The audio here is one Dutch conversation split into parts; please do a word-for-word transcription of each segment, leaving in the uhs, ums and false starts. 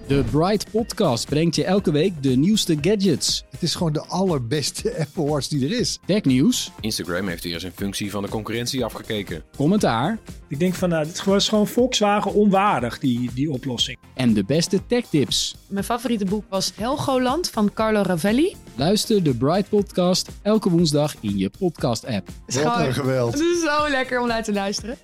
De Bright Podcast brengt je elke week de nieuwste gadgets. Het is gewoon de allerbeste Apple Watch die er is. Technieuws. Instagram heeft weer zijn functie van de concurrentie afgekeken. Commentaar. Ik denk van, nou, dit is gewoon, is gewoon Volkswagen onwaardig, die, die oplossing. En de beste techtips. Mijn favoriete boek was Helgoland van Carlo Ravelli. Luister de Bright Podcast elke woensdag in je podcast-app. Wat een geweld. Het is zo lekker om naar te luisteren.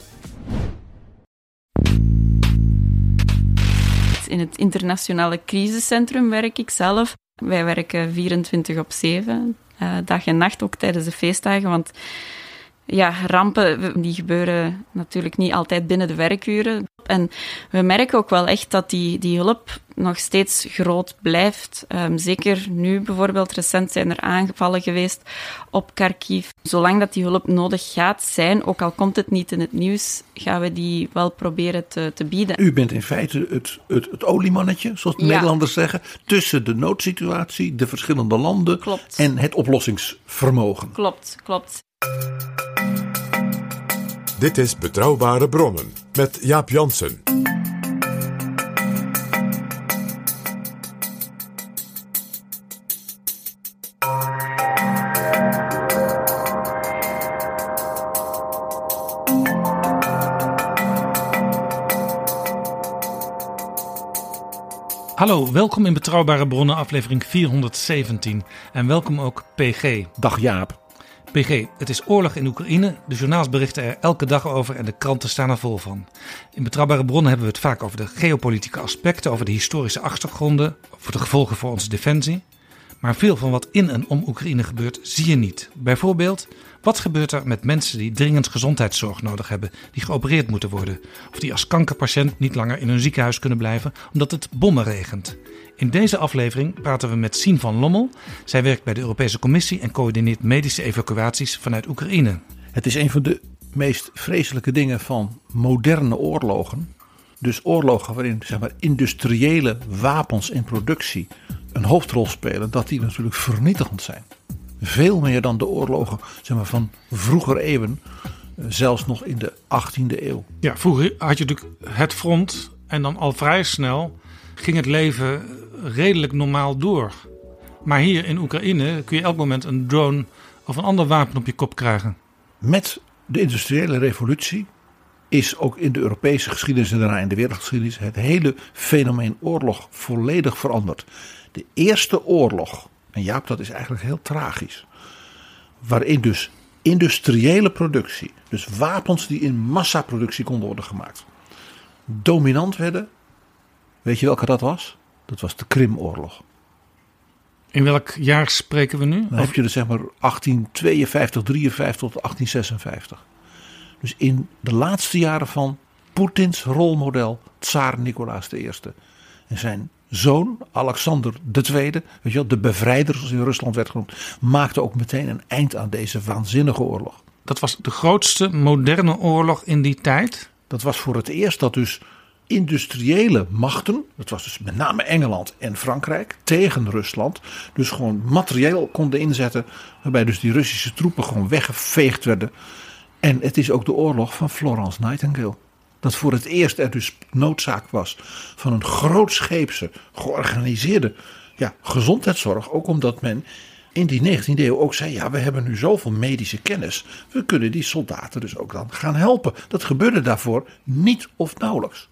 In het internationale crisiscentrum werk ik zelf. Wij werken vierentwintig op zeven, uh, dag en nacht, ook tijdens de feestdagen. Want ja, rampen die gebeuren natuurlijk niet altijd binnen de werkuren. En we merken ook wel echt dat die, die hulp nog steeds groot blijft. Um, zeker nu bijvoorbeeld, recent zijn er aangevallen geweest op Kharkiv. Zolang dat die hulp nodig gaat zijn, ook al komt het niet in het nieuws, gaan we die wel proberen te, te bieden. U bent in feite het, het, het oliemannetje, zoals de ja. Nederlanders zeggen, tussen de noodsituatie, de verschillende landen klopt. En het oplossingsvermogen. Klopt, klopt. Dit is Betrouwbare Bronnen met Jaap Jansen. Hallo, welkom in Betrouwbare Bronnen aflevering vierhonderdzeventien en welkom ook P G. Dag Jaap. P G, het is oorlog in Oekraïne, de journaals berichten er elke dag over en de kranten staan er vol van. In Betrouwbare Bronnen hebben we het vaak over de geopolitieke aspecten, over de historische achtergronden, over de gevolgen voor onze defensie. Maar veel van wat in en om Oekraïne gebeurt zie je niet. Bijvoorbeeld, wat gebeurt er met mensen die dringend gezondheidszorg nodig hebben, die geopereerd moeten worden, of die als kankerpatiënt niet langer in hun ziekenhuis kunnen blijven omdat het bommen regent. In deze aflevering praten we met Sien van Lommel. Zij werkt bij de Europese Commissie en coördineert medische evacuaties vanuit Oekraïne. Het is een van de meest vreselijke dingen van moderne oorlogen. Dus oorlogen waarin zeg maar, industriële wapens in productie een hoofdrol spelen, dat die natuurlijk vernietigend zijn. Veel meer dan de oorlogen zeg maar, van vroeger eeuwen, zelfs nog in de achttiende eeuw. Ja, vroeger had je natuurlijk het front en dan al vrij snel ging het leven redelijk normaal door. Maar hier in Oekraïne kun je elk moment een drone of een ander wapen op je kop krijgen. Met de industriële revolutie is ook in de Europese geschiedenis en daarna in de wereldgeschiedenis het hele fenomeen oorlog volledig veranderd. De eerste oorlog, en Jaap, dat is eigenlijk heel tragisch, waarin dus industriële productie, dus wapens die in massaproductie konden worden gemaakt, dominant werden. Weet je welke dat was? Dat was de Krimoorlog. In welk jaar spreken we nu? Dan heb je dus zeg maar achttien tweeënvijftig, drieënvijftig tot achttien zesenvijftig. Dus in de laatste jaren van Poetins rolmodel, tsaar Nicolaas de Eerste. En zijn zoon, Alexander de Tweede, weet je wel, de bevrijder zoals in Rusland werd genoemd, maakte ook meteen een eind aan deze waanzinnige oorlog. Dat was de grootste moderne oorlog in die tijd? Dat was voor het eerst dat dus industriële machten, dat was dus met name Engeland en Frankrijk, tegen Rusland, dus gewoon materieel konden inzetten, waarbij dus die Russische troepen gewoon weggeveegd werden. En het is ook de oorlog van Florence Nightingale. Dat voor het eerst er dus noodzaak was van een grootscheepse, georganiseerde ja, gezondheidszorg. Ook omdat men in die negentiende eeuw ook zei, ja, we hebben nu zoveel medische kennis. We kunnen die soldaten dus ook dan gaan helpen. Dat gebeurde daarvoor niet of nauwelijks.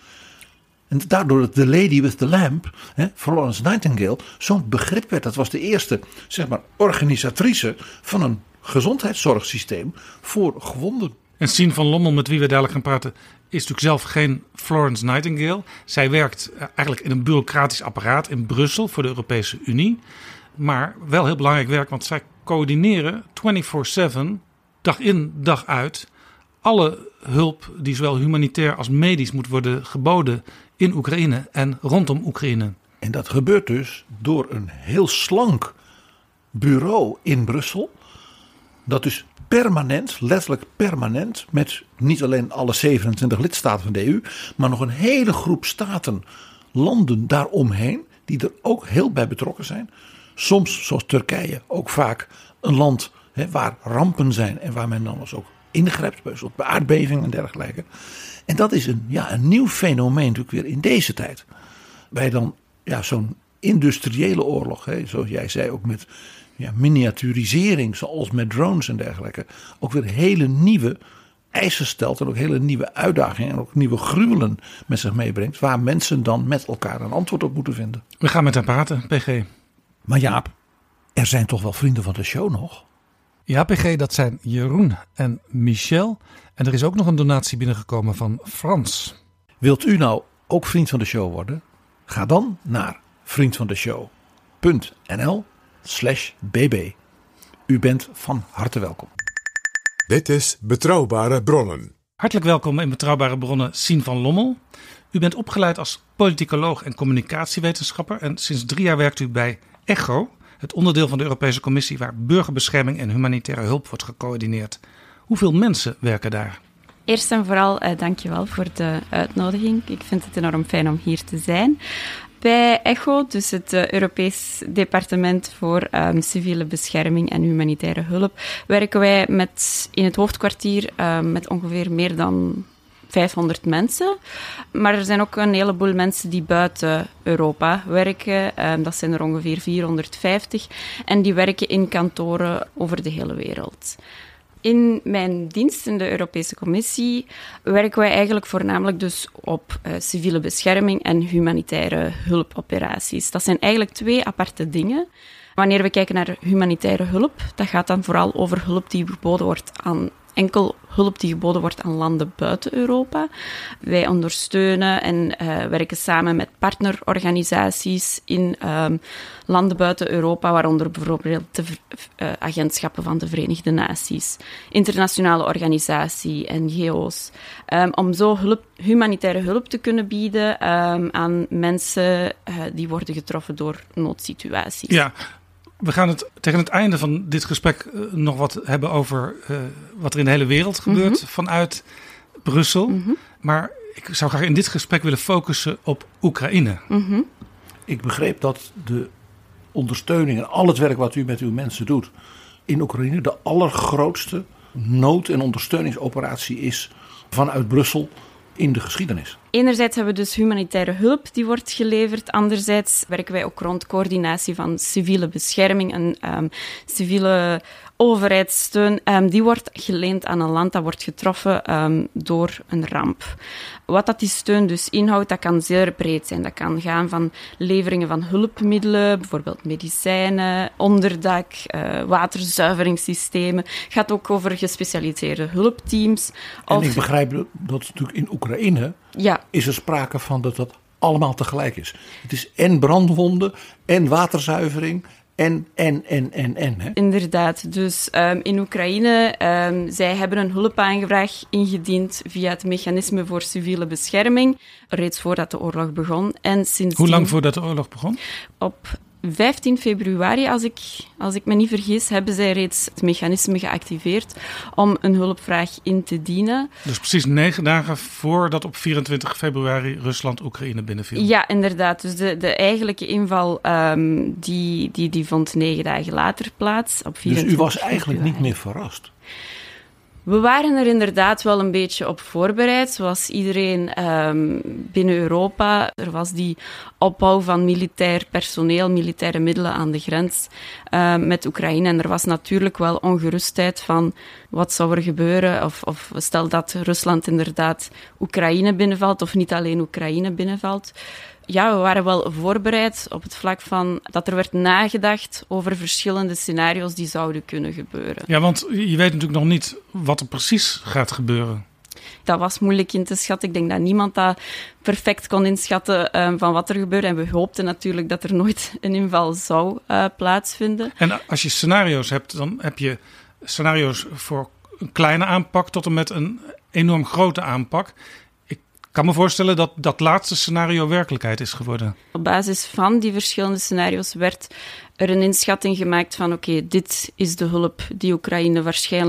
En daardoor dat de Lady with the Lamp, hè, Florence Nightingale, zo'n begrip werd. Dat was de eerste, zeg maar, organisatrice van een gezondheidszorgsysteem voor gewonden. En Sien van Lommel, met wie we dadelijk gaan praten, is natuurlijk zelf geen Florence Nightingale. Zij werkt eigenlijk in een bureaucratisch apparaat in Brussel voor de Europese Unie. Maar wel heel belangrijk werk, want zij coördineren vierentwintig zeven, dag in, dag uit, alle hulp die zowel humanitair als medisch moet worden geboden in Oekraïne en rondom Oekraïne. En dat gebeurt dus door een heel slank bureau in Brussel, dat dus permanent, letterlijk permanent, met niet alleen alle zevenentwintig lidstaten van de E U, maar nog een hele groep staten, landen daaromheen, die er ook heel bij betrokken zijn. Soms, zoals Turkije, ook vaak een land hè, waar rampen zijn en waar men dan dus ook ingrijpt, bijvoorbeeld bij aardbevingen en dergelijke. En dat is een, ja, een nieuw fenomeen natuurlijk weer in deze tijd. bij dan ja, zo'n industriële oorlog, hè, zoals jij zei, ook met ja, miniaturisering, zoals met drones en dergelijke, ook weer hele nieuwe eisen stelt en ook hele nieuwe uitdagingen en ook nieuwe gruwelen met zich meebrengt, waar mensen dan met elkaar een antwoord op moeten vinden. We gaan met hem praten, P G. Maar Jaap, er zijn toch wel vrienden van de show nog? Ja, P G, dat zijn Jeroen en Michel. En er is ook nog een donatie binnengekomen van Frans. Wilt u nou ook vriend van de show worden? Ga dan naar vriendvandeshow.nl slash bb. U bent van harte welkom. Dit is Betrouwbare Bronnen. Hartelijk welkom in Betrouwbare Bronnen, Sien van Lommel. U bent opgeleid als politicoloog en communicatiewetenschapper. En sinds drie jaar werkt u bij ECHO, het onderdeel van de Europese Commissie waar burgerbescherming en humanitaire hulp wordt gecoördineerd. Hoeveel mensen werken daar? Eerst en vooral uh, dankjewel voor de uitnodiging. Ik vind het enorm fijn om hier te zijn. Bij ECHO, dus het uh, Europees Departement voor um, Civiele Bescherming en Humanitaire Hulp, werken wij met, in het hoofdkwartier uh, met ongeveer meer dan vijfhonderd mensen. Maar er zijn ook een heleboel mensen die buiten Europa werken. Um, dat zijn er ongeveer vierhonderdvijftig. En die werken in kantoren over de hele wereld. In mijn dienst in de Europese Commissie werken wij eigenlijk voornamelijk dus op uh, civiele bescherming en humanitaire hulpoperaties. Dat zijn eigenlijk twee aparte dingen. Wanneer we kijken naar humanitaire hulp, dat gaat dan vooral over hulp die geboden wordt aan enkel hulp die geboden wordt aan landen buiten Europa. Wij ondersteunen en uh, werken samen met partnerorganisaties in um, landen buiten Europa, waaronder bijvoorbeeld de uh, agentschappen van de Verenigde Naties, internationale organisaties, N G O's, um, om zo hulp, humanitaire hulp te kunnen bieden um, aan mensen uh, die worden getroffen door noodsituaties. Ja. We gaan het tegen het einde van dit gesprek uh, nog wat hebben over uh, wat er in de hele wereld gebeurt mm-hmm. vanuit Brussel. Mm-hmm. Maar ik zou graag in dit gesprek willen focussen op Oekraïne. Mm-hmm. Ik begreep dat de ondersteuning en al het werk wat u met uw mensen doet in Oekraïne de allergrootste nood- en ondersteuningsoperatie is vanuit Brussel in de geschiedenis. Enerzijds hebben we dus humanitaire hulp die wordt geleverd. Anderzijds werken wij ook rond coördinatie van civiele bescherming en um, civiele overheidssteun. Um, die wordt geleend aan een land dat wordt getroffen um, door een ramp. Wat dat die steun dus inhoudt, dat kan zeer breed zijn. Dat kan gaan van leveringen van hulpmiddelen, bijvoorbeeld medicijnen, onderdak, uh, waterzuiveringssystemen. Het gaat ook over gespecialiseerde hulpteams. En of... ik begrijp dat, dat natuurlijk in Oekraïne ja. is er sprake van dat dat allemaal tegelijk is. Het is en brandwonden en waterzuivering en, en, en, en, en. Hè? Inderdaad. Dus um, in Oekraïne, um, zij hebben een hulpaanvraag ingediend via het mechanisme voor civiele bescherming, reeds voordat de oorlog begon. En sindsdien, hoe lang voordat de oorlog begon? Op vijftien februari, als ik, als ik me niet vergis, hebben zij reeds het mechanisme geactiveerd om een hulpvraag in te dienen. Dus precies negen dagen voordat op vierentwintig februari Rusland Oekraïne binnenviel. Ja, inderdaad. Dus de, de eigenlijke inval um, die, die, die vond negen dagen later plaats. Op dus u was eigenlijk niet meer verrast? We waren er inderdaad wel een beetje op voorbereid, zoals iedereen um, binnen Europa. Er was die opbouw van militair personeel, militaire middelen aan de grens uh, met Oekraïne. En er was natuurlijk wel ongerustheid van wat zou er gebeuren. Of, of stel dat Rusland inderdaad Oekraïne binnenvalt, of niet alleen Oekraïne binnenvalt. Ja, we waren wel voorbereid op het vlak van dat er werd nagedacht over verschillende scenario's die zouden kunnen gebeuren. Ja, want je weet natuurlijk nog niet wat er precies gaat gebeuren. Dat was moeilijk in te schatten. Ik denk dat niemand dat perfect kon inschatten um, van wat er gebeurde. En we hoopten natuurlijk dat er nooit een inval zou uh, plaatsvinden. En als je scenario's hebt, dan heb je scenario's voor een kleine aanpak tot en met een enorm grote aanpak. Ik kan me voorstellen dat dat laatste scenario werkelijkheid is geworden. Op basis van die verschillende scenario's werd er een inschatting gemaakt van oké, okay, dit is de hulp die Oekraïne waarschijnlijk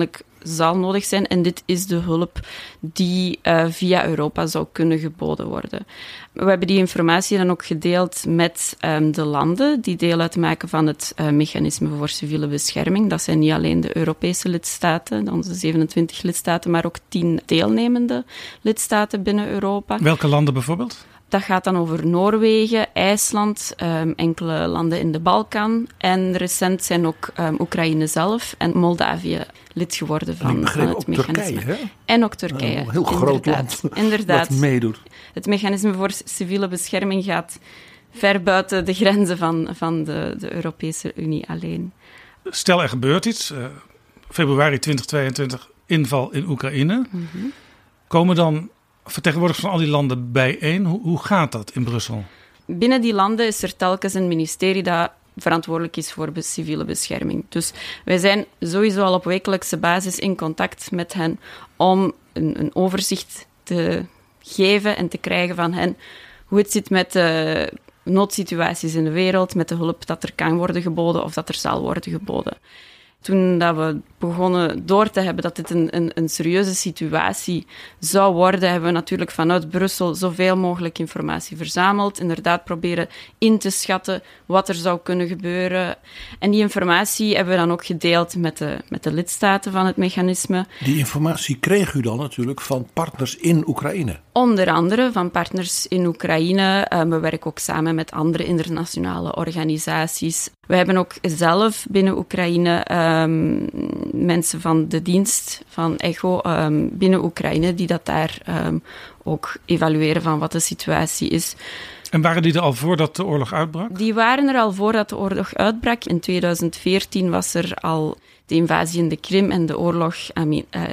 zal nodig zijn. En dit is de hulp die uh, via Europa zou kunnen geboden worden. We hebben die informatie dan ook gedeeld met um, de landen die deel uitmaken van het uh, mechanisme voor civiele bescherming. Dat zijn niet alleen de Europese lidstaten, onze zevenentwintig lidstaten, maar ook tien deelnemende lidstaten binnen Europa. Welke landen bijvoorbeeld? Dat gaat dan over Noorwegen, IJsland, um, enkele landen in de Balkan. En recent zijn ook um, Oekraïne zelf en Moldavië lid geworden van, van het ook mechanisme. Turkije, hè? En ook Turkije. Een heel groot inderdaad. land Inderdaad. dat meedoet. Het mechanisme voor civiele bescherming gaat ver buiten de grenzen van, van de, de Europese Unie alleen. Stel er gebeurt iets, uh, februari twintig tweeëntwintig, inval in Oekraïne. Mm-hmm. Komen dan vertegenwoordigers van al die landen bijeen? Hoe, hoe gaat dat in Brussel? Binnen die landen is er telkens een ministerie dat verantwoordelijk is voor civiele bescherming. Dus wij zijn sowieso al op wekelijkse basis in contact met hen om een, een overzicht te geven en te krijgen van hen hoe het zit met de noodsituaties in de wereld, met de hulp dat er kan worden geboden of dat er zal worden geboden. Toen dat we begonnen door te hebben dat dit een, een, een serieuze situatie zou worden, hebben we natuurlijk vanuit Brussel zoveel mogelijk informatie verzameld. Inderdaad proberen in te schatten wat er zou kunnen gebeuren. En die informatie hebben we dan ook gedeeld met de, met de lidstaten van het mechanisme. Die informatie kreeg u dan natuurlijk van partners in Oekraïne? Onder andere van partners in Oekraïne. Uh, we werken ook samen met andere internationale organisaties. We hebben ook zelf binnen Oekraïne um, mensen van de dienst van ECHO um, binnen Oekraïne die dat daar um, ook evalueren van wat de situatie is. En waren die er al voordat de oorlog uitbrak? Die waren er al voordat de oorlog uitbrak. In tweeduizend veertien was er al de invasie in de Krim en de oorlog aan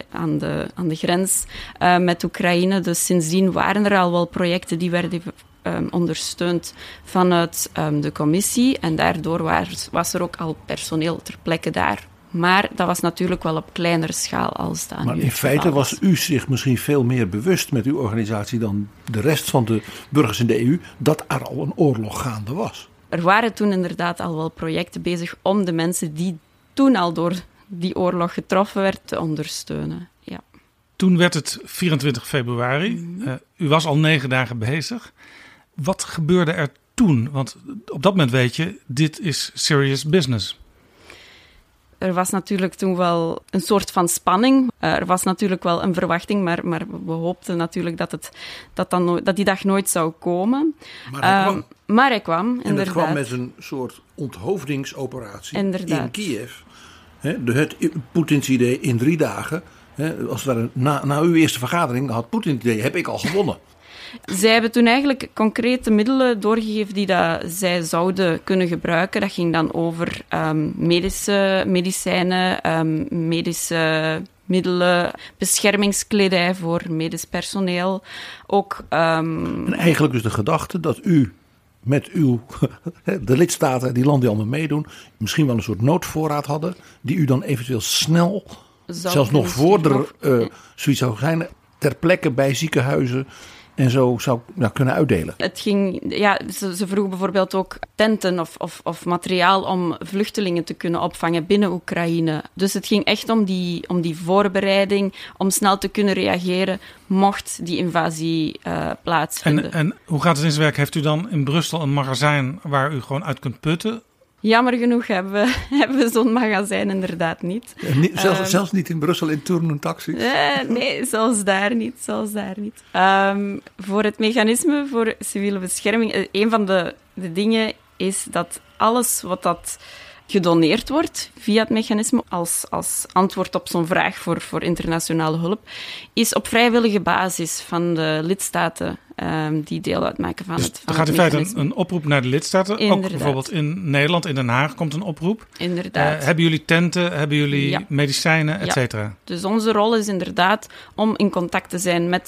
de, aan de grens uh, met Oekraïne. Dus sindsdien waren er al wel projecten die werden um, ondersteund vanuit um, de commissie. En daardoor was, was er ook al personeel ter plekke daar. Maar dat was natuurlijk wel op kleinere schaal als dat. Maar in feite was. was u zich misschien veel meer bewust met uw organisatie dan de rest van de burgers in de E U dat er al een oorlog gaande was. Er waren toen inderdaad al wel projecten bezig om de mensen die toen al door die oorlog getroffen werd te ondersteunen. Ja. Toen werd het vierentwintig februari. Mm-hmm. Uh, u was al negen dagen bezig. Wat gebeurde er toen? Want op dat moment weet je, dit is serious business. Er was natuurlijk toen wel een soort van spanning. Uh, er was natuurlijk wel een verwachting, maar, maar we hoopten natuurlijk dat, het, dat, dan no- dat die dag nooit zou komen. Maar hij kwam. Uh, maar hij kwam, en inderdaad. het kwam met een soort onthoofdingsoperatie inderdaad. in Kiev. He, de, het Poetins idee in drie dagen. He, als het ware, na, na uw eerste vergadering had Poetin het idee, heb ik al gewonnen. Zij hebben toen eigenlijk concrete middelen doorgegeven die dat zij zouden kunnen gebruiken. Dat ging dan over um, medische medicijnen, um, medische middelen, beschermingskledij voor medisch personeel. Ook, um... En eigenlijk dus de gedachte dat u met uw, de lidstaten, die landen die allemaal meedoen, misschien wel een soort noodvoorraad hadden, die u dan eventueel snel, zou zelfs nog voor er uh, zoiets zou zijn, ter plekke bij ziekenhuizen en zo zou nou, kunnen uitdelen. Het ging, ja, ze, ze vroegen bijvoorbeeld ook tenten of, of, of materiaal om vluchtelingen te kunnen opvangen binnen Oekraïne. Dus het ging echt om die, om die voorbereiding, om snel te kunnen reageren mocht die invasie uh, plaatsvinden. En, en hoe gaat het in zijn werk? Heeft u dan in Brussel een magazijn waar u gewoon uit kunt putten? Jammer genoeg hebben we, hebben we zo'n magazijn inderdaad niet. Ja, niet zelfs, um, zelfs niet in Brussel in Tourne en taxis? Uh, nee, zelfs daar niet. Zelfs daar niet. Um, voor het mechanisme voor civiele bescherming, uh, een van de, de dingen is dat alles wat dat gedoneerd wordt via het mechanisme als, als antwoord op zo'n vraag voor, voor internationale hulp, is op vrijwillige basis van de lidstaten um, die deel uitmaken van dus het van er gaat in het feite een, een oproep naar de lidstaten. Inderdaad. Ook bijvoorbeeld in Nederland, in Den Haag komt een oproep. Inderdaad. Uh, hebben jullie tenten, hebben jullie ja. medicijnen, et ja. cetera? Dus onze rol is inderdaad om in contact te zijn met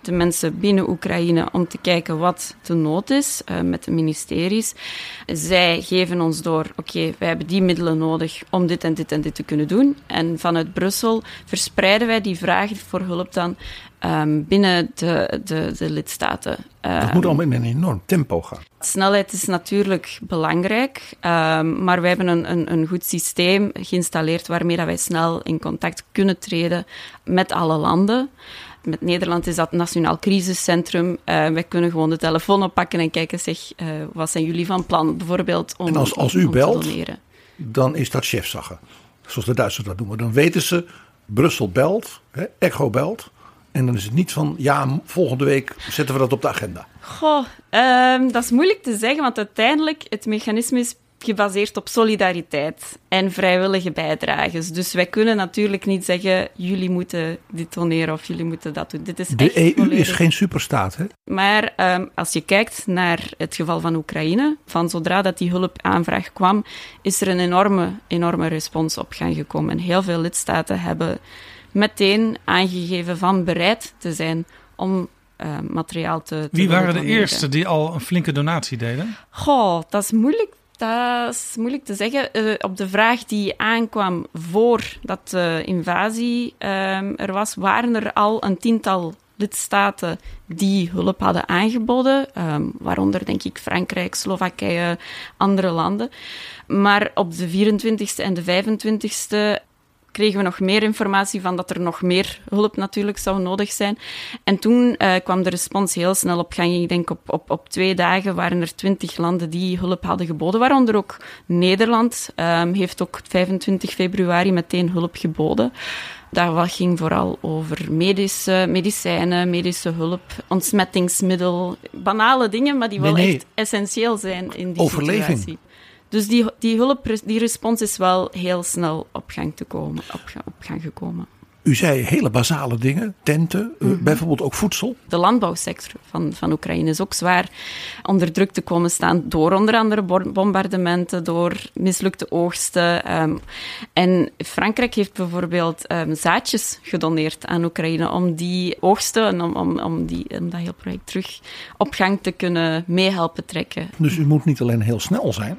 de mensen binnen Oekraïne om te kijken wat de nood is uh, met de ministeries. Zij geven ons door, oké, okay, wij hebben die middelen nodig om dit en dit en dit te kunnen doen. En vanuit Brussel verspreiden wij die vragen voor hulp dan um, binnen de, de, de lidstaten. Dat um, moet allemaal in een enorm tempo gaan. Snelheid is natuurlijk belangrijk, um, maar wij hebben een, een, een goed systeem geïnstalleerd waarmee dat wij snel in contact kunnen treden met alle landen. Met Nederland is dat het Nationaal Crisiscentrum. Uh, wij kunnen gewoon de telefoon oppakken en kijken, zeg, uh, wat zijn jullie van plan, bijvoorbeeld, om, en als, als om, u om belt, te doneren. Dan is dat chefsache. Zoals de Duitsers dat noemen. Dan weten ze, Brussel belt, hè, Echo belt. En dan is het niet van, ja, volgende week zetten we dat op de agenda. Goh, um, dat is moeilijk te zeggen, want uiteindelijk, het mechanisme is gebaseerd op solidariteit en vrijwillige bijdrages. Dus wij kunnen natuurlijk niet zeggen, jullie moeten dit doneren of jullie moeten dat doen. Dit is de echt E U volledig... is geen superstaat, hè? Maar um, als je kijkt naar het geval van Oekraïne, van zodra dat die hulpaanvraag kwam, is er een enorme, enorme respons op gang gekomen. En heel veel lidstaten hebben meteen aangegeven van bereid te zijn om uh, materiaal te, te Wie waren de doneren. eerste die al een flinke donatie deden? Goh, dat is moeilijk. Dat is moeilijk te zeggen. Uh, op de vraag die aankwam voordat de invasie um, er was, waren er al een tiental lidstaten die hulp hadden aangeboden. Um, waaronder, denk ik, Frankrijk, Slowakije, andere landen. Maar op de vierentwintigste en de vijfentwintigste kregen we nog meer informatie van dat er nog meer hulp natuurlijk zou nodig zijn. En toen uh, kwam de respons heel snel op gang. Ik denk op, op, op twee dagen waren er twintig landen die hulp hadden geboden, waaronder ook Nederland um, heeft ook vijfentwintig februari meteen hulp geboden. Dat ging vooral over medische, medicijnen, medische hulp, ontsmettingsmiddel, banale dingen, maar die wel nee, nee. echt essentieel zijn in die Overleving. situatie. Dus die, die hulp, die respons is wel heel snel op gang, te komen, op, op gang gekomen. U zei hele basale dingen, tenten, mm-hmm. uh, bijvoorbeeld ook voedsel. De landbouwsector van, van Oekraïne is ook zwaar onder druk te komen staan door onder andere bombardementen, door mislukte oogsten. Um, en Frankrijk heeft bijvoorbeeld um, zaadjes gedoneerd aan Oekraïne om die oogsten en om, om, om, die, om dat heel project terug op gang te kunnen meehelpen trekken. Dus u moet niet alleen heel snel zijn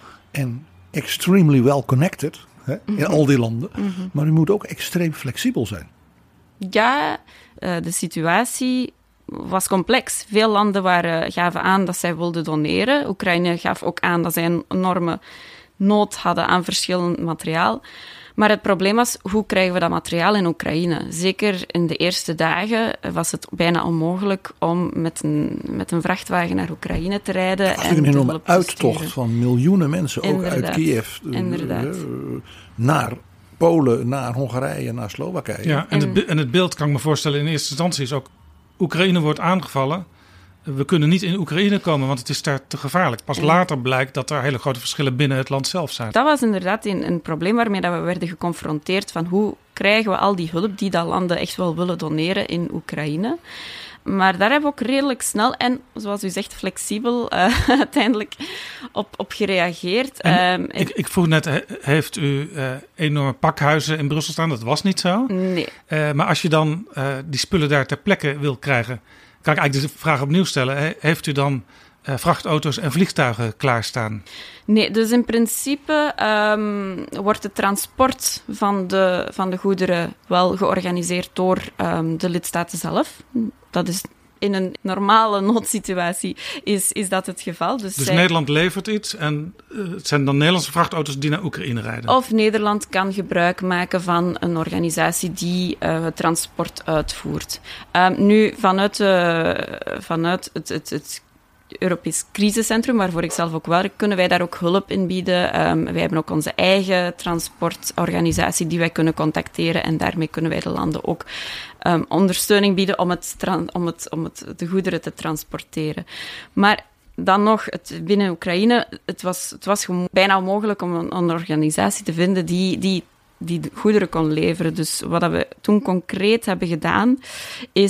en extremely well connected, hè, in mm-hmm. al die landen, mm-hmm. maar u moet ook extreem flexibel zijn. Ja, uh, de situatie was complex. Veel landen waren, gaven aan dat zij wilden doneren. Oekraïne gaf ook aan dat zij een enorme nood hadden aan verschillend materiaal. Maar het probleem was, hoe krijgen we dat materiaal in Oekraïne? Zeker in de eerste dagen was het bijna onmogelijk om met een, met een vrachtwagen naar Oekraïne te rijden. Het was en een enorme uittocht van miljoenen mensen, ook Inderdaad. uit Kiev, Inderdaad. naar Polen, naar Hongarije, naar Slowakije. Ja, en, en, het, en het beeld kan ik me voorstellen in eerste instantie is ook, Oekraïne wordt aangevallen. We kunnen niet in Oekraïne komen, want het is daar te gevaarlijk. Pas later blijkt dat er hele grote verschillen binnen het land zelf zijn. Dat was inderdaad een, een probleem waarmee dat we werden geconfronteerd van hoe krijgen we al die hulp die dat landen echt wel willen doneren in Oekraïne. Maar daar hebben we ook redelijk snel en, zoals u zegt, flexibel uh, uiteindelijk op, op gereageerd. En, um, ik, ik vroeg net, he, heeft u uh, enorme pakhuizen in Brussel staan? Dat was niet zo. Nee. Uh, maar als je dan uh, die spullen daar ter plekke wil krijgen, kan ik eigenlijk de vraag opnieuw stellen. Heeft u dan uh, vrachtauto's en vliegtuigen klaarstaan? Nee, dus in principe um, wordt het transport van de, van de goederen wel georganiseerd door um, de lidstaten zelf. Dat is in een normale noodsituatie is, is dat het geval. Dus, dus zij... Nederland levert iets en uh, het zijn dan Nederlandse vrachtauto's die naar Oekraïne rijden? Of Nederland kan gebruik maken van een organisatie die uh, het transport uitvoert. Um, nu, vanuit, uh, vanuit het, het, het Europees Crisiscentrum, waarvoor ik zelf ook werk, kunnen wij daar ook hulp in bieden. Um, wij hebben ook onze eigen transportorganisatie die wij kunnen contacteren en daarmee kunnen wij de landen ook um, ondersteuning bieden om, het, om, het, om het, de goederen te transporteren. Maar dan nog, het, binnen Oekraïne, het was, het was bijna onmogelijk om een, een organisatie te vinden die, die die goederen kon leveren. Dus wat we toen concreet hebben gedaan, is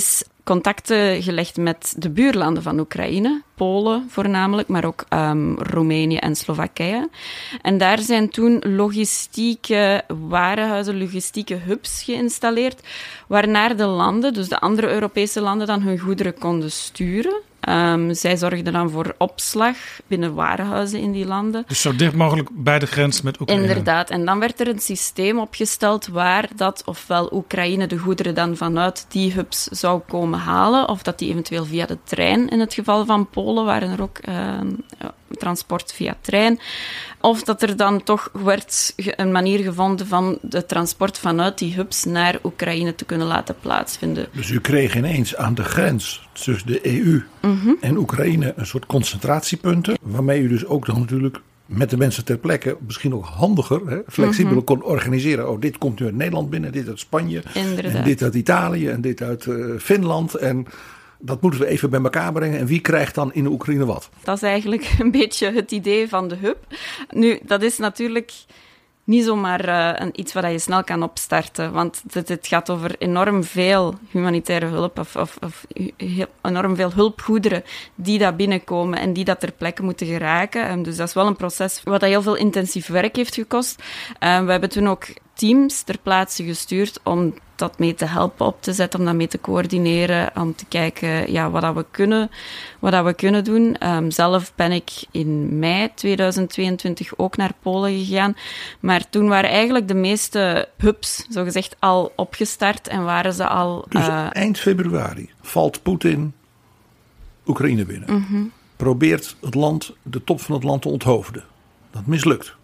contacten gelegd met de buurlanden van Oekraïne, Polen voornamelijk, maar ook um, Roemenië en Slowakije. En daar zijn toen logistieke warenhuizen, logistieke hubs geïnstalleerd, waarnaar de landen, dus de andere Europese landen, dan hun goederen konden sturen. Um, zij zorgden dan voor opslag binnen warenhuizen in die landen. Dus zo dicht mogelijk bij de grens met Oekraïne. Inderdaad. En dan werd er een systeem opgesteld waar dat ofwel Oekraïne de goederen dan vanuit die hubs zou komen halen, of dat die eventueel via de trein, in het geval van Polen waren er ook uh, transport via trein, of dat er dan toch werd een manier gevonden van de transport vanuit die hubs naar Oekraïne te kunnen laten plaatsvinden. Dus u kreeg ineens aan de grens tussen de E U mm-hmm. en Oekraïne een soort concentratiepunten, waarmee u dus ook dan natuurlijk met de mensen ter plekke misschien ook handiger, hè, flexibeler mm-hmm. kon organiseren. Oh, dit komt nu uit Nederland binnen, dit uit Spanje, Inderdaad. En dit uit Italië en dit uit uh, Finland. En dat moeten we even bij elkaar brengen. En wie krijgt dan in de Oekraïne wat? Dat is eigenlijk een beetje het idee van de hub. Nu, dat is natuurlijk niet zomaar uh, een, iets wat je snel kan opstarten. Want het, het gaat over enorm veel humanitaire hulp of, of, of heel, enorm veel hulpgoederen die daar binnenkomen en die dat ter plekke moeten geraken. Um, dus dat is wel een proces wat heel veel intensief werk heeft gekost. Um, we hebben toen ook teams ter plaatse gestuurd om dat mee te helpen op te zetten, om dat mee te coördineren, om te kijken ja, wat dat we kunnen, wat dat we kunnen doen. Um, zelf ben ik in mei tweeduizend tweeëntwintig ook naar Polen gegaan, maar toen waren eigenlijk de meeste hubs, zogezegd, al opgestart en waren ze al... Dus uh, eind februari valt Poetin Oekraïne binnen. Mm-hmm. Probeert het land, de top van het land te onthoofden. Dat mislukt.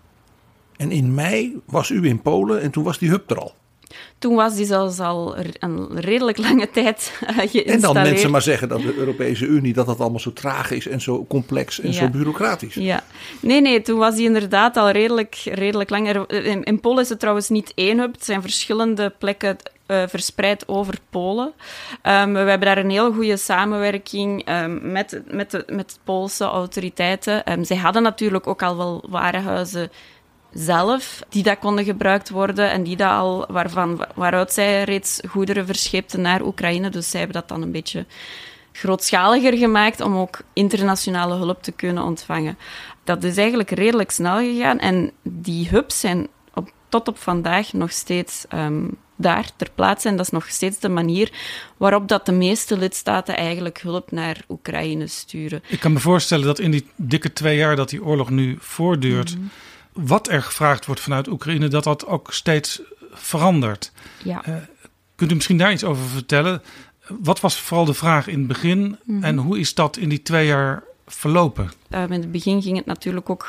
En in mei was u in Polen en toen was die hub er al. Toen was die zelfs al een redelijk lange tijd uh, geïnstalleerd. En dan mensen maar zeggen dat de Europese Unie, dat dat allemaal zo traag is en zo complex en ja. zo bureaucratisch. Ja. Nee, nee, toen was die inderdaad al redelijk, redelijk lang. Er, in, in Polen is het trouwens niet één hub, het zijn verschillende plekken uh, verspreid over Polen. Um, we hebben daar een heel goede samenwerking um, met, met, de, met de Poolse autoriteiten. Um, zij hadden natuurlijk ook al wel warenhuizen zelf, die dat konden gebruikt worden en die dat al, waarvan, waaruit zij reeds goederen verscheepten naar Oekraïne. Dus zij hebben dat dan een beetje grootschaliger gemaakt om ook internationale hulp te kunnen ontvangen. Dat is eigenlijk redelijk snel gegaan en die hubs zijn op, tot op vandaag nog steeds um, daar ter plaatse en dat is nog steeds de manier waarop dat de meeste lidstaten eigenlijk hulp naar Oekraïne sturen. Ik kan me voorstellen dat in die dikke twee jaar dat die oorlog nu voortduurt, mm-hmm. wat er gevraagd wordt vanuit Oekraïne, dat dat ook steeds verandert. Ja. Uh, kunt u misschien daar iets over vertellen? Wat was vooral de vraag in het begin mm-hmm. en hoe is dat in die twee jaar verlopen? Uh, in het begin ging het natuurlijk ook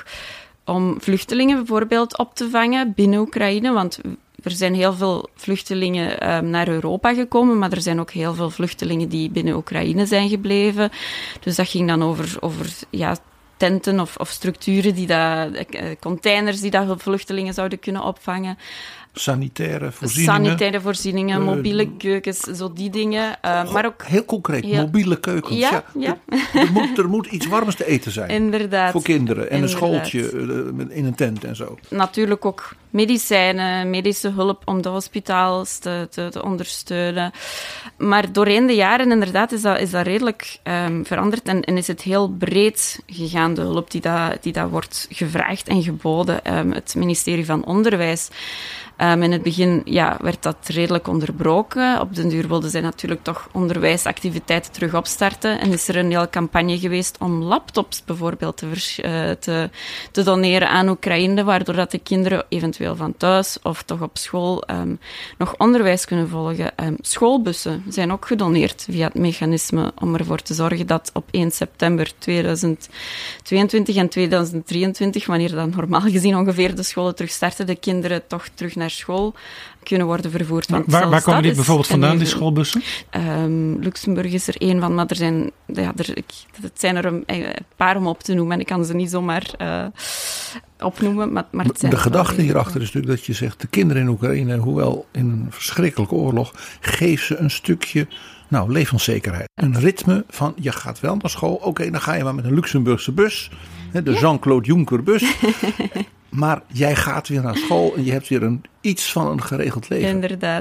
om vluchtelingen bijvoorbeeld op te vangen binnen Oekraïne, want er zijn heel veel vluchtelingen um, naar Europa gekomen, maar er zijn ook heel veel vluchtelingen die binnen Oekraïne zijn gebleven. Dus dat ging dan over, over ja, tenten of, of structuren, die dat, containers die dat vluchtelingen zouden kunnen opvangen. Sanitaire voorzieningen. Sanitaire voorzieningen, uh, mobiele keukens, zo die dingen. Uh, maar ook heel concreet, heel, mobiele keukens. Ja, ja. ja. Er, moet, er moet iets warms te eten zijn. Inderdaad. Voor kinderen. En Inderdaad. Een schooltje uh, in een tent en zo. Natuurlijk ook medicijnen, medische hulp om de hospitaals te, te, te ondersteunen. Maar doorheen de jaren inderdaad is dat, is dat redelijk um, veranderd en, en is het heel breed gegaan, de hulp die dat, die dat wordt gevraagd en geboden. Um, het ministerie van Onderwijs. Um, in het begin ja, werd dat redelijk onderbroken. Op den duur wilden zij natuurlijk toch onderwijsactiviteiten terug opstarten. En is er een hele campagne geweest om laptops bijvoorbeeld te, vers, uh, te, te doneren aan Oekraïne, waardoor dat de kinderen eventueel van thuis of toch op school um, nog onderwijs kunnen volgen. Um, schoolbussen zijn ook gedoneerd via het mechanisme om ervoor te zorgen dat op één september tweeduizend tweeëntwintig en tweeduizend drieëntwintig, wanneer dan normaal gezien ongeveer de scholen terug starten, de kinderen toch terug naar school kunnen worden vervoerd. Want waar waar komen die bijvoorbeeld vandaan, die schoolbussen? Um, Luxemburg is er één van, maar er zijn, ja, er, ik, het zijn er een, een paar om op te noemen en ik kan ze niet zomaar uh, opnoemen. Maar, maar het zijn de gedachte hierachter is natuurlijk dat je zegt, de kinderen in Oekraïne, hoewel in een verschrikkelijke oorlog, geef ze een stukje nou, levenszekerheid. Een ritme van, je gaat wel naar school, oké, okay, dan ga je maar met een Luxemburgse bus, de ja. Jean-Claude Juncker bus. Maar jij gaat weer naar school en je hebt weer een, iets van een geregeld leven. Inderdaad.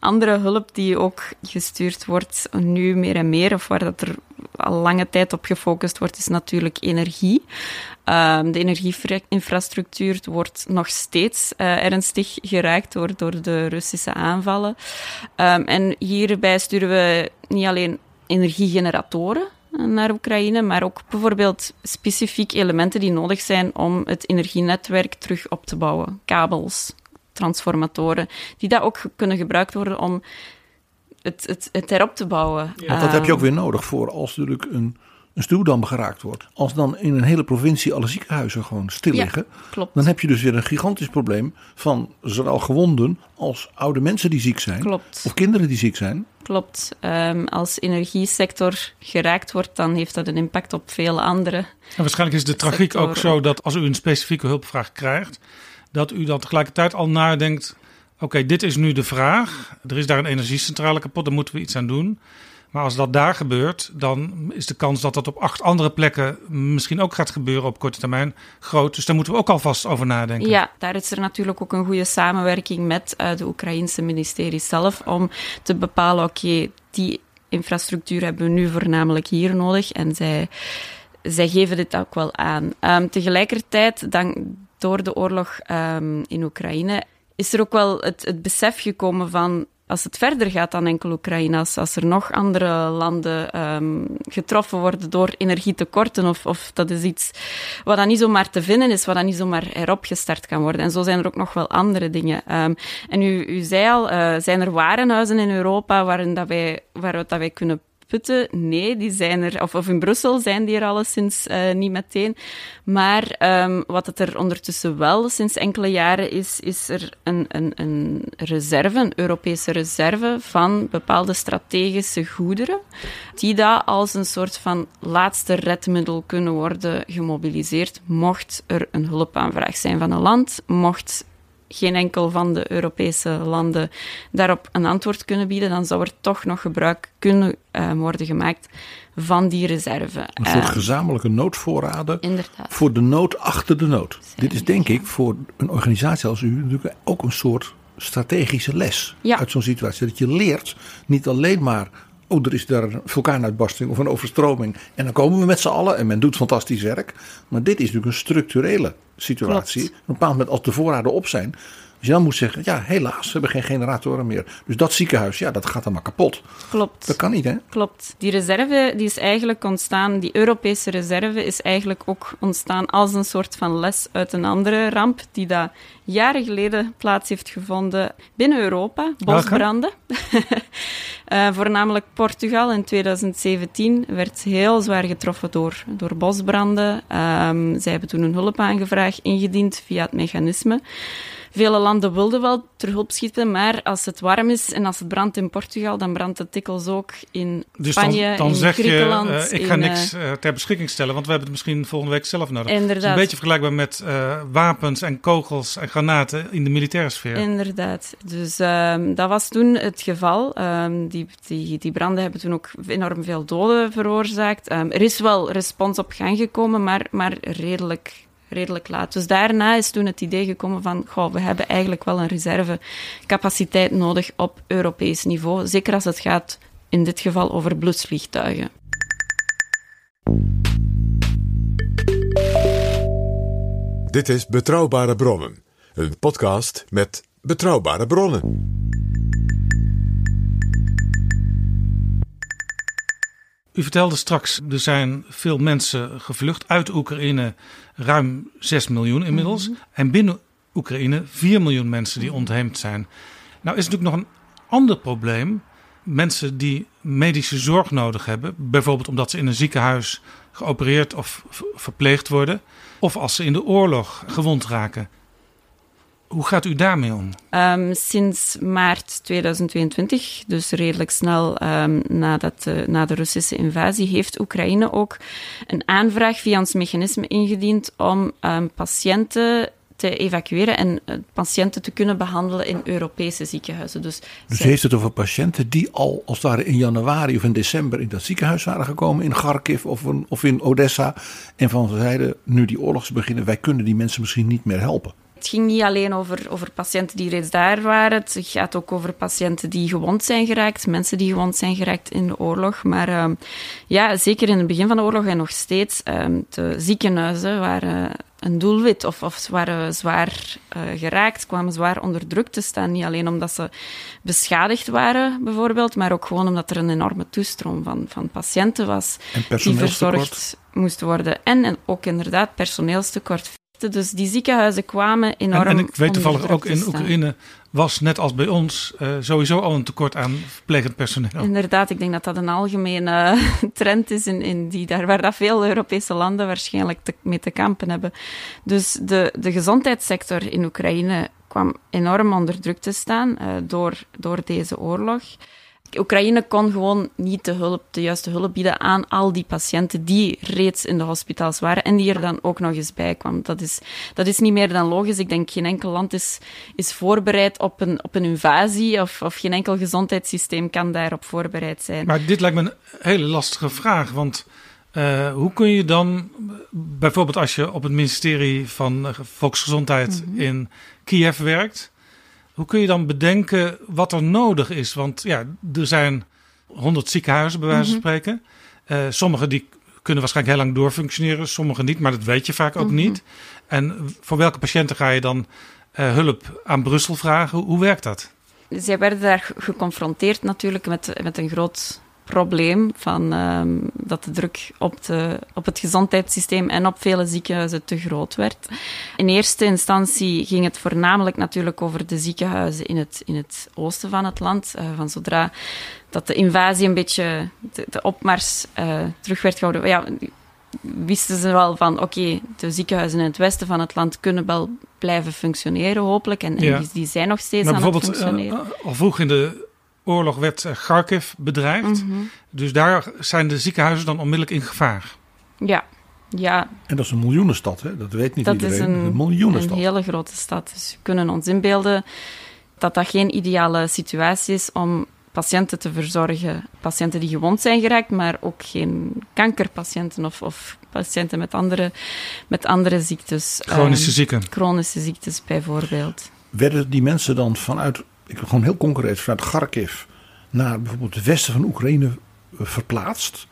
Andere hulp die ook gestuurd wordt, nu meer en meer, of waar dat er al lange tijd op gefocust wordt, is natuurlijk energie. Um, de energieinfrastructuur wordt nog steeds uh, ernstig geraakt door, door de Russische aanvallen. Um, en hierbij sturen we niet alleen energiegeneratoren naar Oekraïne, maar ook bijvoorbeeld specifiek elementen die nodig zijn om het energienetwerk terug op te bouwen. Kabels, transformatoren, die daar ook kunnen gebruikt worden om het, het, het erop te bouwen. Ja. Want dat heb je ook weer nodig voor als natuurlijk een, een stuwdam geraakt wordt. Als dan in een hele provincie alle ziekenhuizen gewoon stil liggen, ja, klopt. Dan heb je dus weer een gigantisch probleem van zowel gewonden als oude mensen die ziek zijn. Klopt. Of kinderen die ziek zijn. Klopt. Um, als energiesector geraakt wordt, dan heeft dat een impact op vele andere En waarschijnlijk is de tragiek sectoren. ook zo dat als u een specifieke hulpvraag krijgt, dat u dan tegelijkertijd al nadenkt, oké, okay, dit is nu de vraag. Er is daar een energiecentrale kapot, daar moeten we iets aan doen. Maar als dat daar gebeurt, dan is de kans dat dat op acht andere plekken misschien ook gaat gebeuren op korte termijn groot. Dus daar moeten we ook alvast over nadenken. Ja, daar is er natuurlijk ook een goede samenwerking met uh, de Oekraïense ministerie zelf om te bepalen, oké, okay, die infrastructuur hebben we nu voornamelijk hier nodig. En zij, zij geven dit ook wel aan. Um, tegelijkertijd, dan, door de oorlog um, in Oekraïne, is er ook wel het, het besef gekomen van, als het verder gaat dan enkel Oekraïne, als, als er nog andere landen um, getroffen worden door energietekorten, of, of dat is iets wat dan niet zomaar te vinden is, wat dan niet zomaar erop gestart kan worden. En zo zijn er ook nog wel andere dingen. Um, en u, u zei al, uh, zijn er warenhuizen in Europa waarin dat wij, waaruit dat wij kunnen putten? Nee, die zijn er, of, of in Brussel zijn die er alleszins uh, niet meteen. Maar um, wat het er ondertussen wel sinds enkele jaren is, is er een, een, een reserve, een Europese reserve van bepaalde strategische goederen, die daar als een soort van laatste redmiddel kunnen worden gemobiliseerd, mocht er een hulpaanvraag zijn van een land, mocht geen enkel van de Europese landen daarop een antwoord kunnen bieden, dan zou er toch nog gebruik kunnen uh, worden gemaakt van die reserve. Een soort uh, gezamenlijke noodvoorraden inderdaad. Voor de nood achter de nood. Zijn Dit is denk ik voor een organisatie als u natuurlijk ook een soort strategische les ja. uit zo'n situatie. Dat je leert niet alleen maar, oh, er is daar een vulkaanuitbarsting of een overstroming en dan komen we met z'n allen en men doet fantastisch werk. Maar dit is natuurlijk een structurele situatie. Op een bepaald moment als de voorraden op zijn, als je dan moet zeggen, ja helaas, we hebben geen generatoren meer. Dus dat ziekenhuis, ja dat gaat dan maar kapot. Klopt. Dat kan niet, hè? Klopt. Die reserve die is eigenlijk ontstaan, die Europese reserve is eigenlijk ook ontstaan als een soort van les uit een andere ramp die daar jaren geleden plaats heeft gevonden binnen Europa, bosbranden. uh, voornamelijk Portugal in twintig zeventien werd heel zwaar getroffen door, door bosbranden. Um, zij hebben toen een hulpaanvraag ingediend via het mechanisme. Vele landen wilden wel ter hulp schieten, maar als het warm is en als het brandt in Portugal, dan brandt het dikwijls ook in dus Spanje, dan, dan in zeg Griekenland. je, uh, ik ga in, niks uh, ter beschikking stellen, want we hebben het misschien volgende week zelf nodig. Inderdaad. Het is een beetje vergelijkbaar met uh, wapens en kogels en granaten in de militaire sfeer. Inderdaad. Dus um, dat was toen het geval. Um, die, die, die branden hebben toen ook enorm veel doden veroorzaakt. Um, er is wel respons op gang gekomen, maar, maar redelijk... redelijk laat. Dus daarna is toen het idee gekomen van, goh, we hebben eigenlijk wel een reservecapaciteit nodig op Europees niveau. Zeker als het gaat, in dit geval, over blusvliegtuigen. Dit is Betrouwbare Bronnen, een podcast met betrouwbare bronnen. U vertelde straks, er zijn veel mensen gevlucht uit Oekraïne, ruim zes miljoen inmiddels. Mm-hmm. En binnen Oekraïne vier miljoen mensen die ontheemd zijn. Nou is natuurlijk nog een ander probleem. Mensen die medische zorg nodig hebben, bijvoorbeeld omdat ze in een ziekenhuis geopereerd of verpleegd worden, of als ze in de oorlog gewond raken. Hoe gaat u daarmee om? Um, sinds maart tweeduizend tweeëntwintig, dus redelijk snel um, nadat, uh, na de Russische invasie, heeft Oekraïne ook een aanvraag via ons mechanisme ingediend om um, patiënten te evacueren en uh, patiënten te kunnen behandelen in Europese ziekenhuizen. Dus, dus zij... heeft het over patiënten die al als het ware in januari of in december in dat ziekenhuis waren gekomen in Kharkiv of, een, of in Odessa en van zeiden, nu die oorlogs beginnen, wij kunnen die mensen misschien niet meer helpen. Het ging niet alleen over, over patiënten die reeds daar waren. Het gaat ook over patiënten die gewond zijn geraakt, mensen die gewond zijn geraakt in de oorlog. Maar uh, ja, zeker in het begin van de oorlog en nog steeds, uh, de ziekenhuizen waren een doelwit of, of waren zwaar uh, geraakt, kwamen zwaar onder druk te staan. Niet alleen omdat ze beschadigd waren, bijvoorbeeld, maar ook gewoon omdat er een enorme toestroom van, van patiënten was die verzorgd moesten worden. En, en ook inderdaad personeelstekort. Dus die ziekenhuizen kwamen enorm. En, en ik weet toevallig ook in staan. Oekraïne was net als bij ons uh, sowieso al een tekort aan verplegend personeel. Inderdaad, ik denk dat dat een algemene trend is in, in die daar waar dat veel Europese landen waarschijnlijk te, mee te kampen hebben. Dus de, de gezondheidssector in Oekraïne kwam enorm onder druk te staan uh, door, door deze oorlog. Oekraïne kon gewoon niet de, hulp, de juiste hulp bieden aan al die patiënten die reeds in de hospitaals waren en die er dan ook nog eens bij kwamen. Dat is, dat is niet meer dan logisch. Ik denk geen enkel land is, is voorbereid op een, op een invasie of, of geen enkel gezondheidssysteem kan daarop voorbereid zijn. Maar dit lijkt me een hele lastige vraag, want uh, hoe kun je dan, bijvoorbeeld als je op het ministerie van Volksgezondheid mm-hmm. in Kiev werkt, hoe kun je dan bedenken wat er nodig is? Want ja, er zijn honderd ziekenhuizen, bij wijze van Mm-hmm. spreken. Uh, sommige die kunnen waarschijnlijk heel lang doorfunctioneren, sommige niet, maar dat weet je vaak ook Mm-hmm. niet. En voor welke patiënten ga je dan uh, hulp aan Brussel vragen? Hoe, hoe werkt dat? Zij werden daar geconfronteerd natuurlijk met, met een groot probleem van um, dat de druk op, de, op het gezondheidssysteem en op vele ziekenhuizen te groot werd. In eerste instantie ging het voornamelijk natuurlijk over de ziekenhuizen in het, in het oosten van het land. Uh, van zodra dat de invasie een beetje, de, de opmars uh, terug werd gehouden, ja, wisten ze wel van oké, okay, de ziekenhuizen in het westen van het land kunnen wel blijven functioneren hopelijk en, ja. en die, die zijn nog steeds maar aan het bijvoorbeeld, functioneren. Uh, al vroeg in de oorlog werd uh, Kharkiv bedreigd. Mm-hmm. Dus daar zijn de ziekenhuizen dan onmiddellijk in gevaar. Ja, ja. En dat is een miljoenenstad, hè? Dat weet niet dat iedereen. Is een, een miljoenenstad. Een hele grote stad. Dus we kunnen ons inbeelden dat dat geen ideale situatie is om patiënten te verzorgen. Patiënten die gewond zijn geraakt, maar ook geen kankerpatiënten of, of patiënten met andere, met andere ziektes. Chronische um, ziekten. Chronische ziektes bijvoorbeeld. Werden die mensen dan vanuit, ik wil gewoon heel concreet, vanuit Kharkiv naar bijvoorbeeld het westen van Oekraïne verplaatst?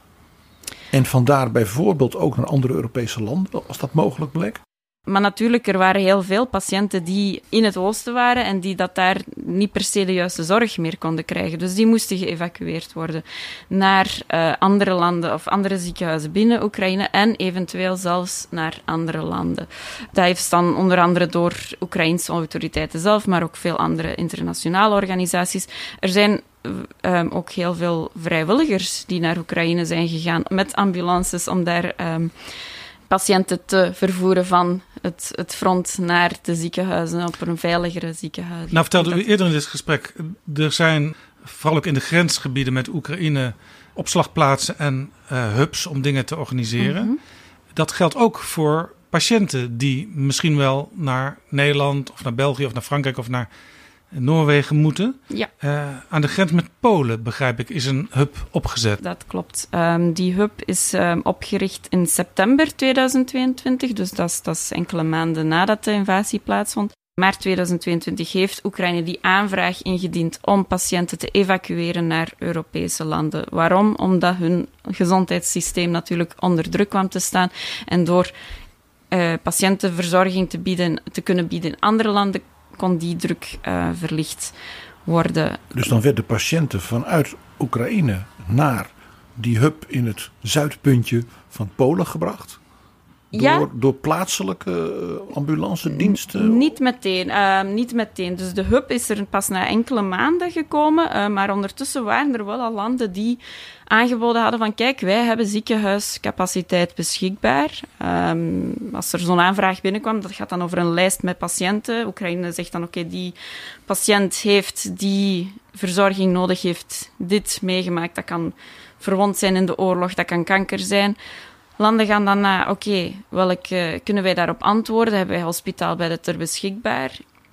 En vandaar bijvoorbeeld ook naar andere Europese landen, als dat mogelijk bleek? Maar natuurlijk, er waren heel veel patiënten die in het oosten waren en die dat daar niet per se de juiste zorg meer konden krijgen. Dus die moesten geëvacueerd worden naar uh, andere landen of andere ziekenhuizen binnen Oekraïne en eventueel zelfs naar andere landen. Dat heeft dan onder andere door Oekraïnse autoriteiten zelf, maar ook veel andere internationale organisaties. Er zijn Um, ook heel veel vrijwilligers die naar Oekraïne zijn gegaan met ambulances om daar um, patiënten te vervoeren van het, het front naar de ziekenhuizen op een veiligere ziekenhuis. Nou, vertelde dat... u eerder in dit gesprek, er zijn vooral ook in de grensgebieden met Oekraïne opslagplaatsen en uh, hubs om dingen te organiseren. Mm-hmm. Dat geldt ook voor patiënten die misschien wel naar Nederland of naar België of naar Frankrijk of naar Noorwegen moeten. Ja. Uh, aan de grens met Polen, begrijp ik, is een hub opgezet. Dat klopt. Um, die hub is um, opgericht in september tweeduizend tweeëntwintig, dus dat is, dat is enkele maanden nadat de invasie plaatsvond. Maart tweeduizend tweeëntwintig heeft Oekraïne die aanvraag ingediend om patiënten te evacueren naar Europese landen. Waarom? Omdat hun gezondheidssysteem natuurlijk onder druk kwam te staan en door uh, patiëntenverzorging te, bieden, te kunnen bieden in andere landen kon die druk uh, verlicht worden. Dus dan werden patiënten vanuit Oekraïne naar die hub in het zuidpuntje van Polen gebracht? Door, ja. door plaatselijke ambulancediensten? Niet meteen, uh, niet meteen. Dus de hub is er pas na enkele maanden gekomen. Uh, maar ondertussen waren er wel al landen die aangeboden hadden van kijk, wij hebben ziekenhuiscapaciteit beschikbaar. Um, als er zo'n aanvraag binnenkwam, dat gaat dan over een lijst met patiënten. Oekraïne zegt dan oké, okay, die patiënt heeft die verzorging nodig, heeft dit meegemaakt. Dat kan verwond zijn in de oorlog, dat kan kanker zijn. Landen gaan dan na, oké, okay, welke kunnen wij daarop antwoorden? Hebben wij hospitaalbedden ter beschikbaar?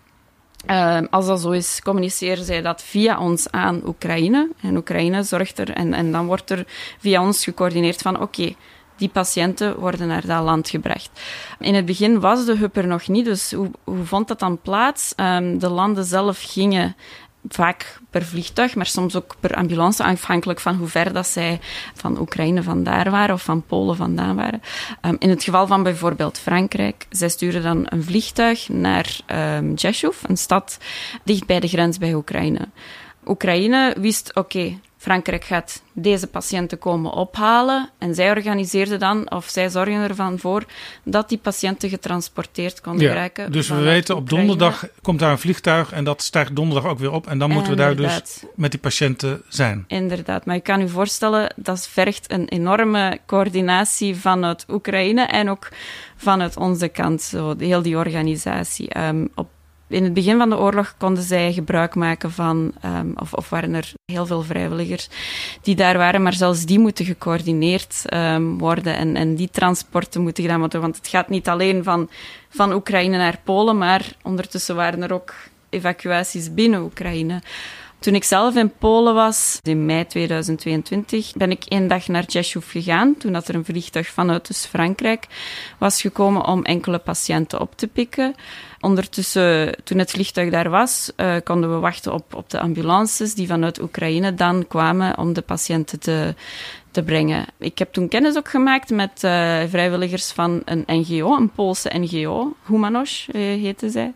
Uh, als dat zo is, communiceren zij dat via ons aan Oekraïne. En Oekraïne zorgt er, en, en dan wordt er via ons gecoördineerd van, oké, okay, Die patiënten worden naar dat land gebracht. In het begin was de hub er nog niet, dus hoe, hoe vond dat dan plaats? Um, de landen zelf gingen vaak per vliegtuig, maar soms ook per ambulance, afhankelijk van hoe ver dat zij van Oekraïne vandaar waren of van Polen vandaan waren. Um, in het geval van bijvoorbeeld Frankrijk, zij sturen dan een vliegtuig naar um, Rzeszów, een stad dicht bij de grens bij Oekraïne. Oekraïne wist, oké, okay, Frankrijk gaat deze patiënten komen ophalen en zij organiseerden dan, of zij zorgen ervan voor, dat die patiënten getransporteerd konden ja, raken. Dus we weten, op Oekraïne. Donderdag komt daar een vliegtuig en dat stijgt donderdag ook weer op en dan moeten we daar Inderdaad. dus met die patiënten zijn. Inderdaad, maar je kan je voorstellen, dat vergt een enorme coördinatie vanuit Oekraïne en ook vanuit onze kant, zo, heel die organisatie. Um, op In het begin van de oorlog konden zij gebruik maken van, um, of, of waren er heel veel vrijwilligers die daar waren, maar zelfs die moeten gecoördineerd um, worden en, en die transporten moeten gedaan worden, want het gaat niet alleen van, van Oekraïne naar Polen, maar ondertussen waren er ook evacuaties binnen Oekraïne. Toen ik zelf in Polen was, in mei tweeduizend tweeëntwintig, ben ik één dag naar Rzeszów gegaan, toen dat er een vliegtuig vanuit dus Frankrijk was gekomen om enkele patiënten op te pikken. Ondertussen, toen het vliegtuig daar was, uh, konden we wachten op, op de ambulances die vanuit Oekraïne dan kwamen om de patiënten te, te brengen. Ik heb toen kennis ook gemaakt met uh, vrijwilligers van een N G O, een Poolse N G O, Humanos uh, heette zij,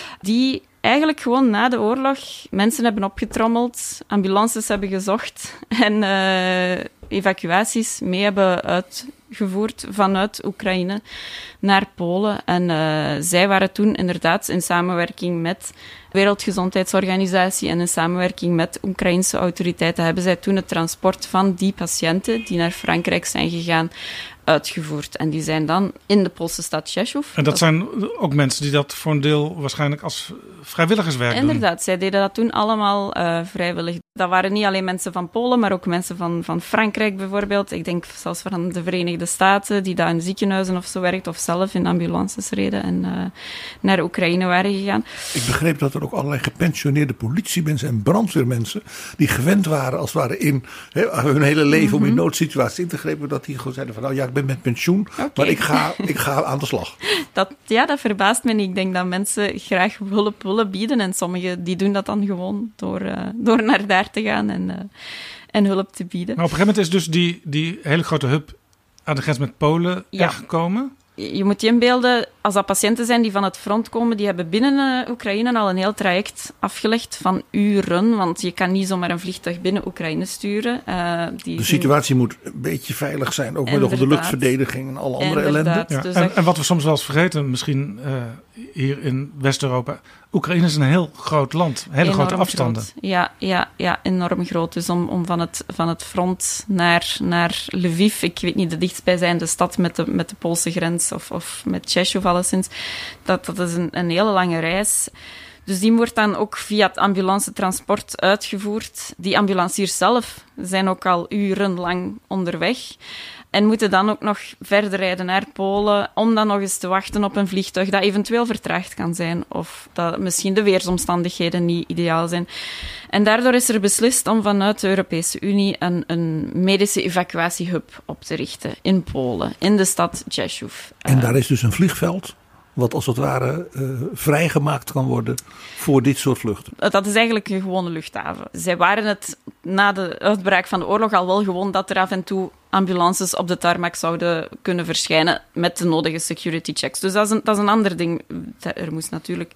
die eigenlijk gewoon na de oorlog mensen hebben opgetrommeld, ambulances hebben gezocht en uh, evacuaties mee hebben uitgevoerd vanuit Oekraïne naar Polen. En uh, zij waren toen inderdaad in samenwerking met de Wereldgezondheidsorganisatie en in samenwerking met Oekraïnse autoriteiten hebben zij toen het transport van die patiënten die naar Frankrijk zijn gegaan uitgevoerd. En die zijn dan in de Poolse stad Rzeszów. En dat zijn ook mensen die dat voor een deel waarschijnlijk als vrijwilligerswerk doen. Inderdaad, zij deden dat toen allemaal uh, vrijwillig. Dat waren niet alleen mensen van Polen, maar ook mensen van, van Frankrijk bijvoorbeeld. Ik denk zelfs van de Verenigde Staten, die daar in ziekenhuizen of zo werkt, of zelf in ambulances reden en uh, naar Oekraïne waren gegaan. Ik begreep dat er ook allerlei gepensioneerde politiemensen en brandweermensen, die gewend waren als het ware in he, hun hele leven mm-hmm. om in noodsituaties in te grijpen, dat die gewoon zeiden van nou ja, ik ben met pensioen, okay. maar ik ga, ik ga aan de slag. Dat, ja, dat verbaast me niet. Ik denk dat mensen graag hulp willen bieden en sommigen die doen dat dan gewoon door, uh, door naar daar te gaan en, uh, en hulp te bieden. Maar op een gegeven moment is dus die, die hele grote hub aan de grens met Polen ja. er gekomen. Je moet je inbeelden, als dat patiënten zijn die van het front komen, die hebben binnen uh, Oekraïne al een heel traject afgelegd van uren, want je kan niet zomaar een vliegtuig binnen Oekraïne sturen. Uh, die de situatie doen... moet een beetje veilig zijn, ook met de luchtverdediging en alle andere ellende. Ja. Dus En, dat... en wat we soms wel eens vergeten, misschien uh, hier in West-Europa, Oekraïne is een heel groot land, hele enorm grote afstanden. Groot. Ja, ja, ja, enorm groot. Dus om, om van, het, van het front naar, naar Lviv, ik weet niet de dichtstbijzijnde stad met de, met de Poolse grens, of, of met Rzeszów alleszins, dat, dat is een, een hele lange reis. Dus die wordt dan ook via het ambulancetransport uitgevoerd. Die ambulanciers zelf zijn ook al urenlang onderweg. En moeten dan ook nog verder rijden naar Polen om dan nog eens te wachten op een vliegtuig dat eventueel vertraagd kan zijn of dat misschien de weersomstandigheden niet ideaal zijn. En daardoor is er beslist om vanuit de Europese Unie een, een medische evacuatiehub op te richten in Polen, in de stad Rzeszów. En daar is dus een vliegveld wat als het ware uh, vrijgemaakt kan worden voor dit soort vluchten. Dat is eigenlijk een gewone luchthaven. Zij waren het na de uitbraak van de oorlog al wel gewoon dat er af en toe ambulances op de tarmac zouden kunnen verschijnen met de nodige security checks. Dus dat is een, dat is een ander ding. Er moest natuurlijk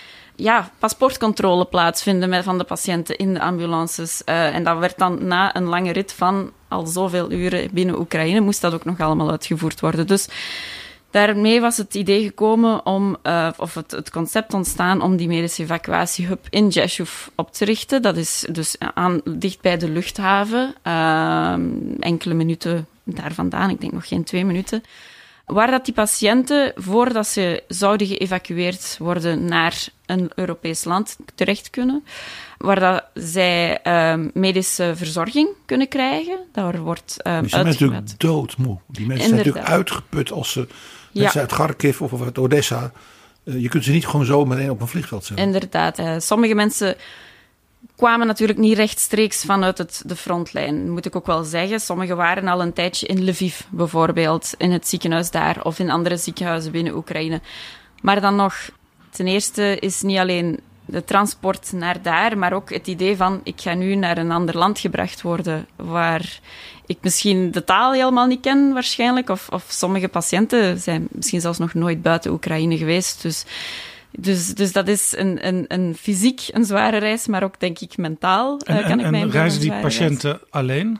ja, paspoortcontrole plaatsvinden met, van de patiënten in de ambulances. Uh, en dat werd dan na een lange rit van al zoveel uren binnen Oekraïne, moest dat ook nog allemaal uitgevoerd worden. Dus daarmee was het idee gekomen om, uh, of het, het concept ontstaan om die medische evacuatiehub in Rzeszów op te richten. Dat is dus aan, dicht bij de luchthaven, uh, enkele minuten daar vandaan, ik denk nog geen twee minuten. Waar dat die patiënten, voordat ze zouden geëvacueerd worden naar een Europees land, terecht kunnen. Waar dat zij uh, medische verzorging kunnen krijgen. Daar wordt uh, die zijn natuurlijk doodmoe. Die mensen Inderdaad. zijn natuurlijk uitgeput als ze mensen ja. uit Kharkiv of uit Odessa. Uh, je kunt ze niet gewoon zo meteen op een vliegveld zetten. Inderdaad. Uh, sommige mensen kwamen natuurlijk niet rechtstreeks vanuit het, de frontlijn, moet ik ook wel zeggen. Sommigen waren al een tijdje in Lviv bijvoorbeeld, in het ziekenhuis daar, of in andere ziekenhuizen binnen Oekraïne. Maar dan nog, ten eerste is niet alleen de transport naar daar, maar ook het idee van, ik ga nu naar een ander land gebracht worden, waar ik misschien de taal helemaal niet ken waarschijnlijk, of, of sommige patiënten zijn misschien zelfs nog nooit buiten Oekraïne geweest. Dus, dus, dus dat is een, een, een fysiek een zware reis, maar ook denk ik mentaal. En, uh, kan en, ik mij en reizen die reis. patiënten alleen?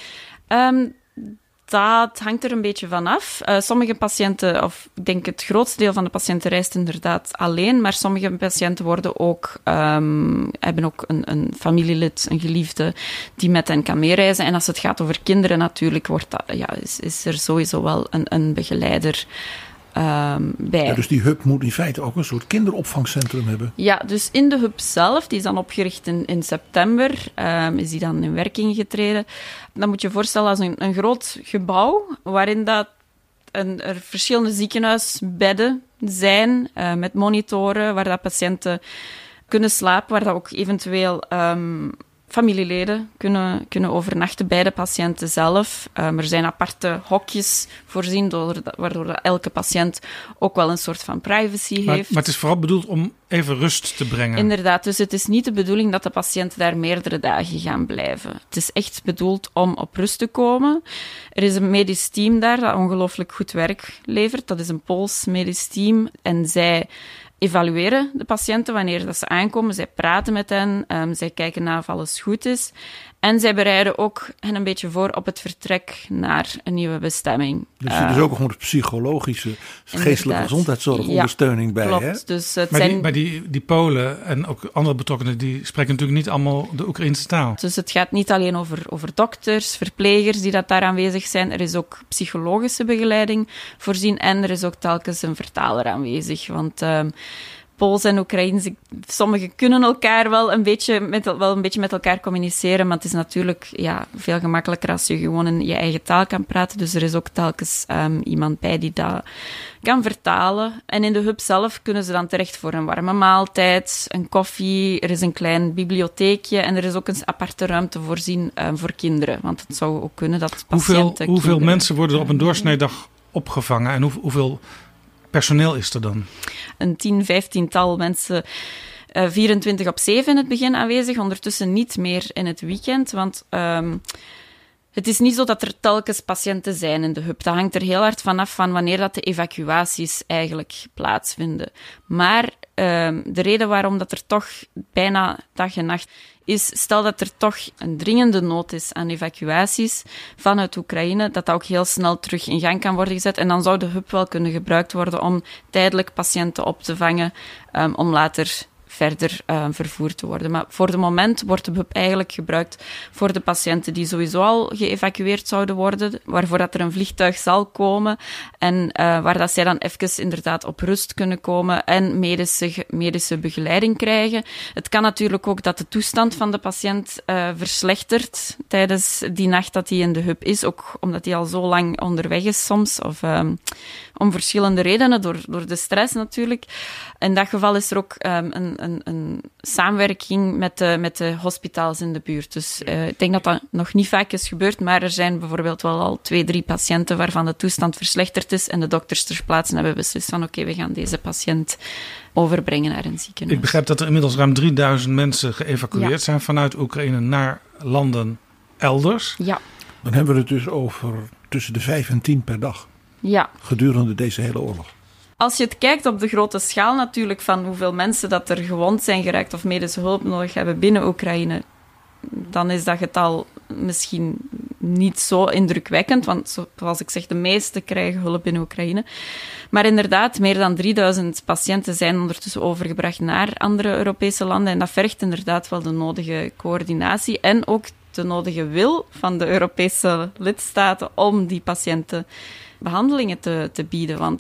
Um, Dat hangt er een beetje van af. Uh, sommige patiënten, of ik denk het grootste deel van de patiënten reist inderdaad alleen, maar sommige patiënten worden ook, um, hebben ook een, een familielid, een geliefde, die met hen kan meereizen. En als het gaat over kinderen natuurlijk, wordt dat, ja, is, is er sowieso wel een, een begeleider um, bij. Ja, dus die hub moet in feite ook een soort kinderopvangcentrum hebben. Ja, dus in de hub zelf, die is dan opgericht in, in september, um, is die dan in werking getreden. Dan moet je je voorstellen als een, een groot gebouw, waarin dat een, er verschillende ziekenhuisbedden zijn, uh, met monitoren, waar dat patiënten kunnen slapen, waar dat ook eventueel um, familieleden kunnen, kunnen overnachten bij de patiënten zelf. Um, er zijn aparte hokjes voorzien, waardoor elke patiënt ook wel een soort van privacy maar, heeft. Maar het is vooral bedoeld om even rust te brengen. Inderdaad, dus het is niet de bedoeling dat de patiënten daar meerdere dagen gaan blijven. Het is echt bedoeld om op rust te komen. Er is een medisch team daar dat ongelooflijk goed werk levert. Dat is een Pools medisch team. En zij evalueren de patiënten wanneer dat ze aankomen. Zij praten met hen, um, zij kijken naar of alles goed is. En zij bereiden ook hen een beetje voor op het vertrek naar een nieuwe bestemming. Dus er is uh, ook gewoon de psychologische, geestelijke gezondheidszorgondersteuning bij. Klopt. Hè? Dus het maar zijn... die, maar die, die Polen en ook andere betrokkenen, die spreken natuurlijk niet allemaal de Oekraïnse taal. Dus het gaat niet alleen over, over dokters, verplegers die dat daar aanwezig zijn. Er is ook psychologische begeleiding voorzien en er is ook telkens een vertaler aanwezig. Want Um, Pools en Oekraïens, sommigen kunnen elkaar wel een, beetje met, wel een beetje met elkaar communiceren, maar het is natuurlijk ja, veel gemakkelijker als je gewoon in je eigen taal kan praten. Dus er is ook telkens um, iemand bij die dat kan vertalen. En in de hub zelf kunnen ze dan terecht voor een warme maaltijd, een koffie, er is een klein bibliotheekje en er is ook een aparte ruimte voorzien um, voor kinderen. Want het zou ook kunnen dat patiënten... Hoeveel, hoeveel mensen worden er op een doorsneedag opgevangen en hoe, hoeveel personeel is er dan? Een tien, vijftiental mensen, uh, vierentwintig op zeven in het begin aanwezig, ondertussen niet meer in het weekend, want um, het is niet zo dat er telkens patiënten zijn in de hub. Dat hangt er heel hard vanaf van wanneer dat de evacuaties eigenlijk plaatsvinden. Maar um, de reden waarom dat er toch bijna dag en nacht is, stel dat er toch een dringende nood is aan evacuaties vanuit Oekraïne, dat dat ook heel snel terug in gang kan worden gezet. En dan zou de hub wel kunnen gebruikt worden om tijdelijk patiënten op te vangen, um, om later verder uh, vervoerd te worden. Maar voor het moment wordt de hub eigenlijk gebruikt voor de patiënten die sowieso al geëvacueerd zouden worden, waarvoor dat er een vliegtuig zal komen en uh, waar dat zij dan even inderdaad op rust kunnen komen en medische, medische begeleiding krijgen. Het kan natuurlijk ook dat de toestand van de patiënt uh, verslechtert tijdens die nacht dat hij in de hub is, ook omdat hij al zo lang onderweg is soms, of um, om verschillende redenen, door, door de stress natuurlijk. In dat geval is er ook um, een, een, een samenwerking met de, met de hospitaals in de buurt. Dus uh, ik denk dat dat nog niet vaak is gebeurd, maar er zijn bijvoorbeeld wel al twee, drie patiënten waarvan de toestand verslechterd is en de dokters ter plaatse hebben beslist van oké, okay, we gaan deze patiënt overbrengen naar een ziekenhuis. Ik begrijp dat er inmiddels ruim drieduizend mensen geëvacueerd ja. zijn vanuit Oekraïne naar landen elders. Ja. Dan hebben we het dus over tussen de vijf en tien per dag. Ja. Gedurende deze hele oorlog. Als je het kijkt op de grote schaal natuurlijk van hoeveel mensen dat er gewond zijn geraakt of medische hulp nodig hebben binnen Oekraïne, dan is dat getal misschien niet zo indrukwekkend, want zoals ik zeg, de meesten krijgen hulp in Oekraïne. Maar inderdaad, meer dan drieduizend patiënten zijn ondertussen overgebracht naar andere Europese landen en dat vergt inderdaad wel de nodige coördinatie en ook de nodige wil van de Europese lidstaten om die patiënten behandelingen te, te bieden. Want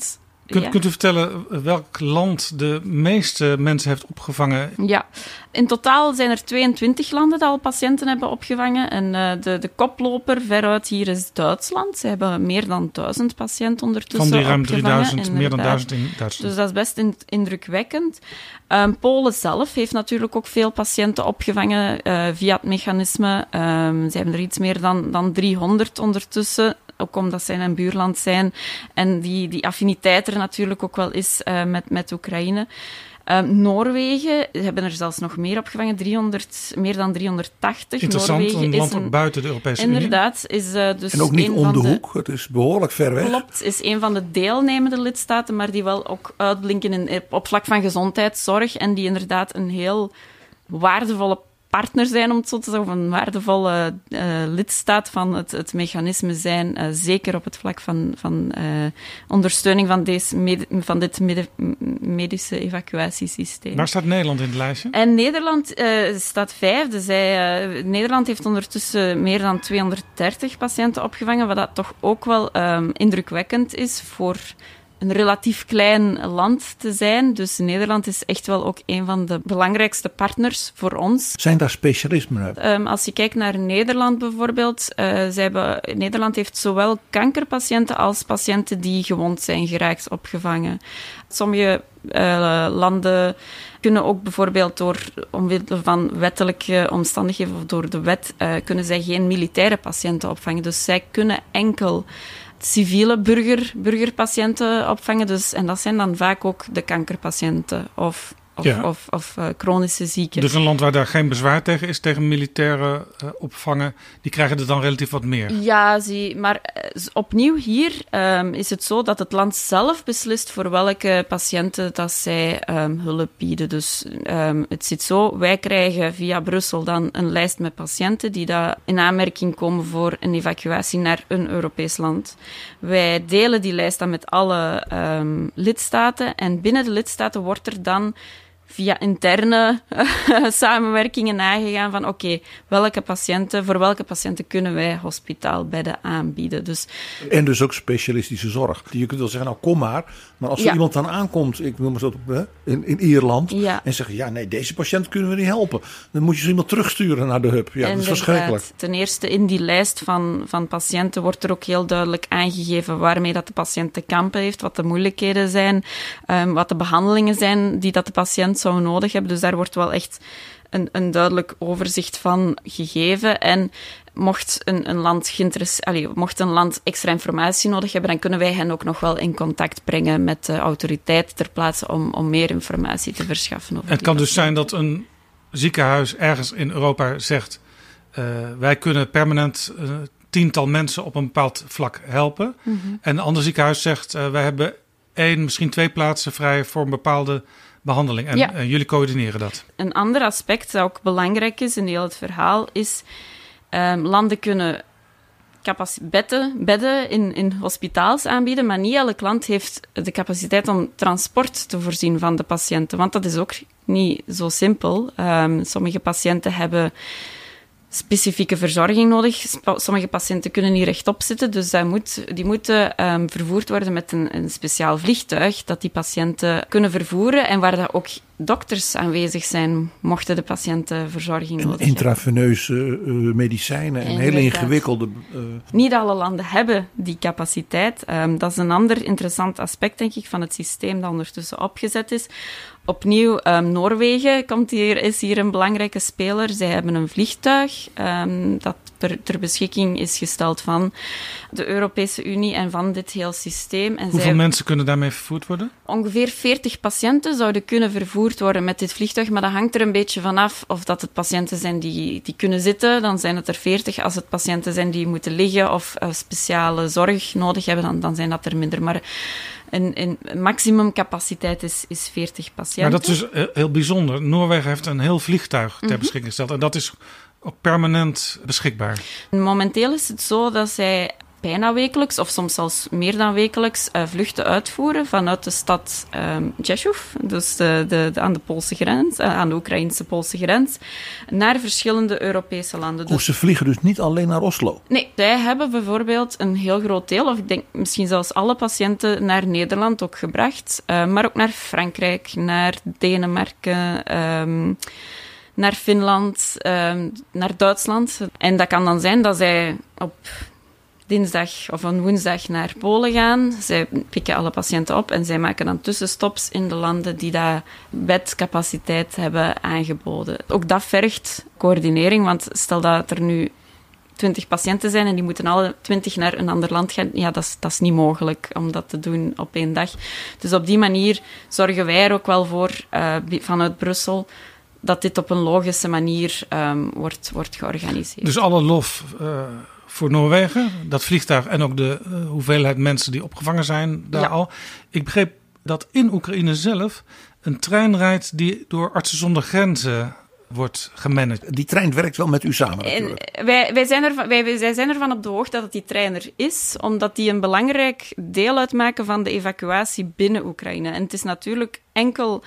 Kunt, ja. kunt u vertellen welk land de meeste mensen heeft opgevangen? Ja, in totaal zijn er tweeëntwintig landen die al patiënten hebben opgevangen. En uh, de, de koploper veruit hier is Duitsland. Ze hebben meer dan duizend patiënten ondertussen Van die ruim opgevangen. drieduizend, meer dan duizend in Duitsland. Dus dat is best in, indrukwekkend. Um, Polen zelf heeft natuurlijk ook veel patiënten opgevangen uh, via het mechanisme. Um, ze hebben er iets meer dan, dan driehonderd ondertussen. Ook omdat zij een buurland zijn. En die, die affiniteit er natuurlijk ook wel is uh, met, met Oekraïne. Uh, Noorwegen hebben er zelfs nog meer opgevangen, driehonderd, meer dan driehonderdtachtig. Interessant, Noorwegen een land is een, buiten de Europese Unie. Inderdaad, is uh, dus en ook niet een om van de de hoek, het is behoorlijk ver weg. Klopt, is een van de deelnemende lidstaten, maar die wel ook uitblinken in, op vlak van gezondheidszorg en die inderdaad een heel waardevolle partner zijn, om het zo te zeggen, of een waardevolle uh, lidstaat van het, het mechanisme zijn, uh, zeker op het vlak van, van uh, ondersteuning van, deze med- van dit med- medische evacuatiesysteem. Waar staat Nederland in het lijstje? En Nederland uh, staat vijfde. Zij, uh, Nederland heeft ondertussen meer dan tweehonderddertig patiënten opgevangen, wat dat toch ook wel um, indrukwekkend is voor een relatief klein land te zijn. Dus Nederland is echt wel ook een van de belangrijkste partners voor ons. Zijn daar specialismen? Um, als je kijkt naar Nederland bijvoorbeeld, uh, zij hebben, Nederland heeft zowel kankerpatiënten als patiënten die gewond zijn geraakt opgevangen. Sommige uh, landen kunnen ook bijvoorbeeld door omwille van wettelijke omstandigheden of door de wet, uh, kunnen zij geen militaire patiënten opvangen. Dus zij kunnen enkel civiele burger, burgerpatiënten opvangen. Dus, en dat zijn dan vaak ook de kankerpatiënten of, of, ja. of, of uh, chronische zieken. Dus een land waar daar geen bezwaar tegen is, tegen militaire uh, opvangen, die krijgen er dan relatief wat meer? Ja, zie, maar uh, opnieuw hier um, is het zo dat het land zelf beslist voor welke patiënten dat zij um, hulp bieden. Dus um, het zit zo, wij krijgen via Brussel dan een lijst met patiënten die daar in aanmerking komen voor een evacuatie naar een Europees land. Wij delen die lijst dan met alle um, lidstaten en binnen de lidstaten wordt er dan via interne uh, samenwerkingen nagegaan van oké, okay, welke patiënten, voor welke patiënten kunnen wij hospitaalbedden aanbieden. Dus, en dus ook specialistische zorg. Je kunt wel zeggen, nou kom maar. Maar als er ja. iemand dan aankomt, ik noem maar zo in, in Ierland, ja. en zeggen, ja nee, deze patiënt kunnen we niet helpen. Dan moet je zo iemand terugsturen naar de hub. Ja, dat is verschrikkelijk. Ten eerste in die lijst van, van patiënten wordt er ook heel duidelijk aangegeven waarmee dat de patiënt te kampen heeft, wat de moeilijkheden zijn, um, wat de behandelingen zijn die dat de patiënt zou nodig hebben. Dus daar wordt wel echt een, een duidelijk overzicht van gegeven. En mocht een, een land Allee, mocht een land extra informatie nodig hebben, dan kunnen wij hen ook nog wel in contact brengen met de autoriteit ter plaatse om, om meer informatie te verschaffen. Over het kan dus patiënt. zijn dat een ziekenhuis ergens in Europa zegt, uh, wij kunnen permanent uh, tiental mensen op een bepaald vlak helpen. Mm-hmm. En een ander ziekenhuis zegt, uh, wij hebben één, misschien twee plaatsen vrij voor een bepaalde behandeling. En ja. uh, jullie coördineren dat. Een ander aspect dat ook belangrijk is in heel het verhaal is, um, landen kunnen capaci- bedden, bedden in, in hospitaals aanbieden, maar niet elk land heeft de capaciteit om transport te voorzien van de patiënten, want dat is ook niet zo simpel. Um, sommige patiënten hebben specifieke verzorging nodig. Sommige patiënten kunnen niet rechtop zitten, dus dat moet, die moeten um, vervoerd worden met een, een speciaal vliegtuig dat die patiënten kunnen vervoeren en waar dat ook dokters aanwezig zijn, mochten de patiënten verzorging en nodig hebben. Intraveineuze uh, medicijnen en hele ingewikkelde... Uh... Niet alle landen hebben die capaciteit. Um, dat is een ander interessant aspect, denk ik, van het systeem dat ondertussen opgezet is. Opnieuw, um, Noorwegen komt hier, is hier een belangrijke speler. Zij hebben een vliegtuig um, dat per, ter beschikking is gesteld van de Europese Unie en van dit heel systeem. En Hoeveel zij, mensen kunnen daarmee vervoerd worden? Ongeveer veertig patiënten zouden kunnen vervoerd worden met dit vliegtuig, maar dat hangt er een beetje vanaf of dat het patiënten zijn die, die kunnen zitten, dan zijn het er veertig. Als het patiënten zijn die moeten liggen of uh, speciale zorg nodig hebben, dan, dan zijn dat er minder. Maar een, een maximumcapaciteit is, is veertig patiënten. Maar dat is dus heel bijzonder. Noorwegen heeft een heel vliegtuig ter beschikking gesteld en dat is ook permanent beschikbaar. Momenteel is het zo dat zij bijna wekelijks, of soms zelfs meer dan wekelijks, uh, vluchten uitvoeren vanuit de stad um, Rzeszów, dus de, de, de, aan de Poolse grens, uh, aan de Oekraïnse-Poolse grens, naar verschillende Europese landen. Dus... Oh, ze vliegen dus niet alleen naar Oslo? Nee, zij hebben bijvoorbeeld een heel groot deel, of ik denk misschien zelfs alle patiënten, naar Nederland ook gebracht, uh, maar ook naar Frankrijk, naar Denemarken, um, naar Finland, um, naar Duitsland. En dat kan dan zijn dat zij op dinsdag of een woensdag naar Polen gaan. Zij pikken alle patiënten op en zij maken dan tussenstops in de landen die daar bedcapaciteit hebben aangeboden. Ook dat vergt coördinering, want stel dat er nu twintig patiënten zijn en die moeten alle twintig naar een ander land gaan. Ja, dat is, dat is niet mogelijk om dat te doen op één dag. Dus op die manier zorgen wij er ook wel voor, uh, vanuit Brussel, dat dit op een logische manier um, wordt, wordt georganiseerd. Dus alle lof uh, voor Noorwegen, dat vliegtuig en ook de uh, hoeveelheid mensen die opgevangen zijn daar ja. al. Ik begreep dat in Oekraïne zelf een trein rijdt die door Artsen zonder Grenzen wordt gemanaged. Die trein werkt wel met u samen natuurlijk. En wij, wij, zijn ervan, wij, wij zijn ervan op de hoogte dat die trein er is, omdat die een belangrijk deel uitmaken van de evacuatie binnen Oekraïne. En het is natuurlijk enkel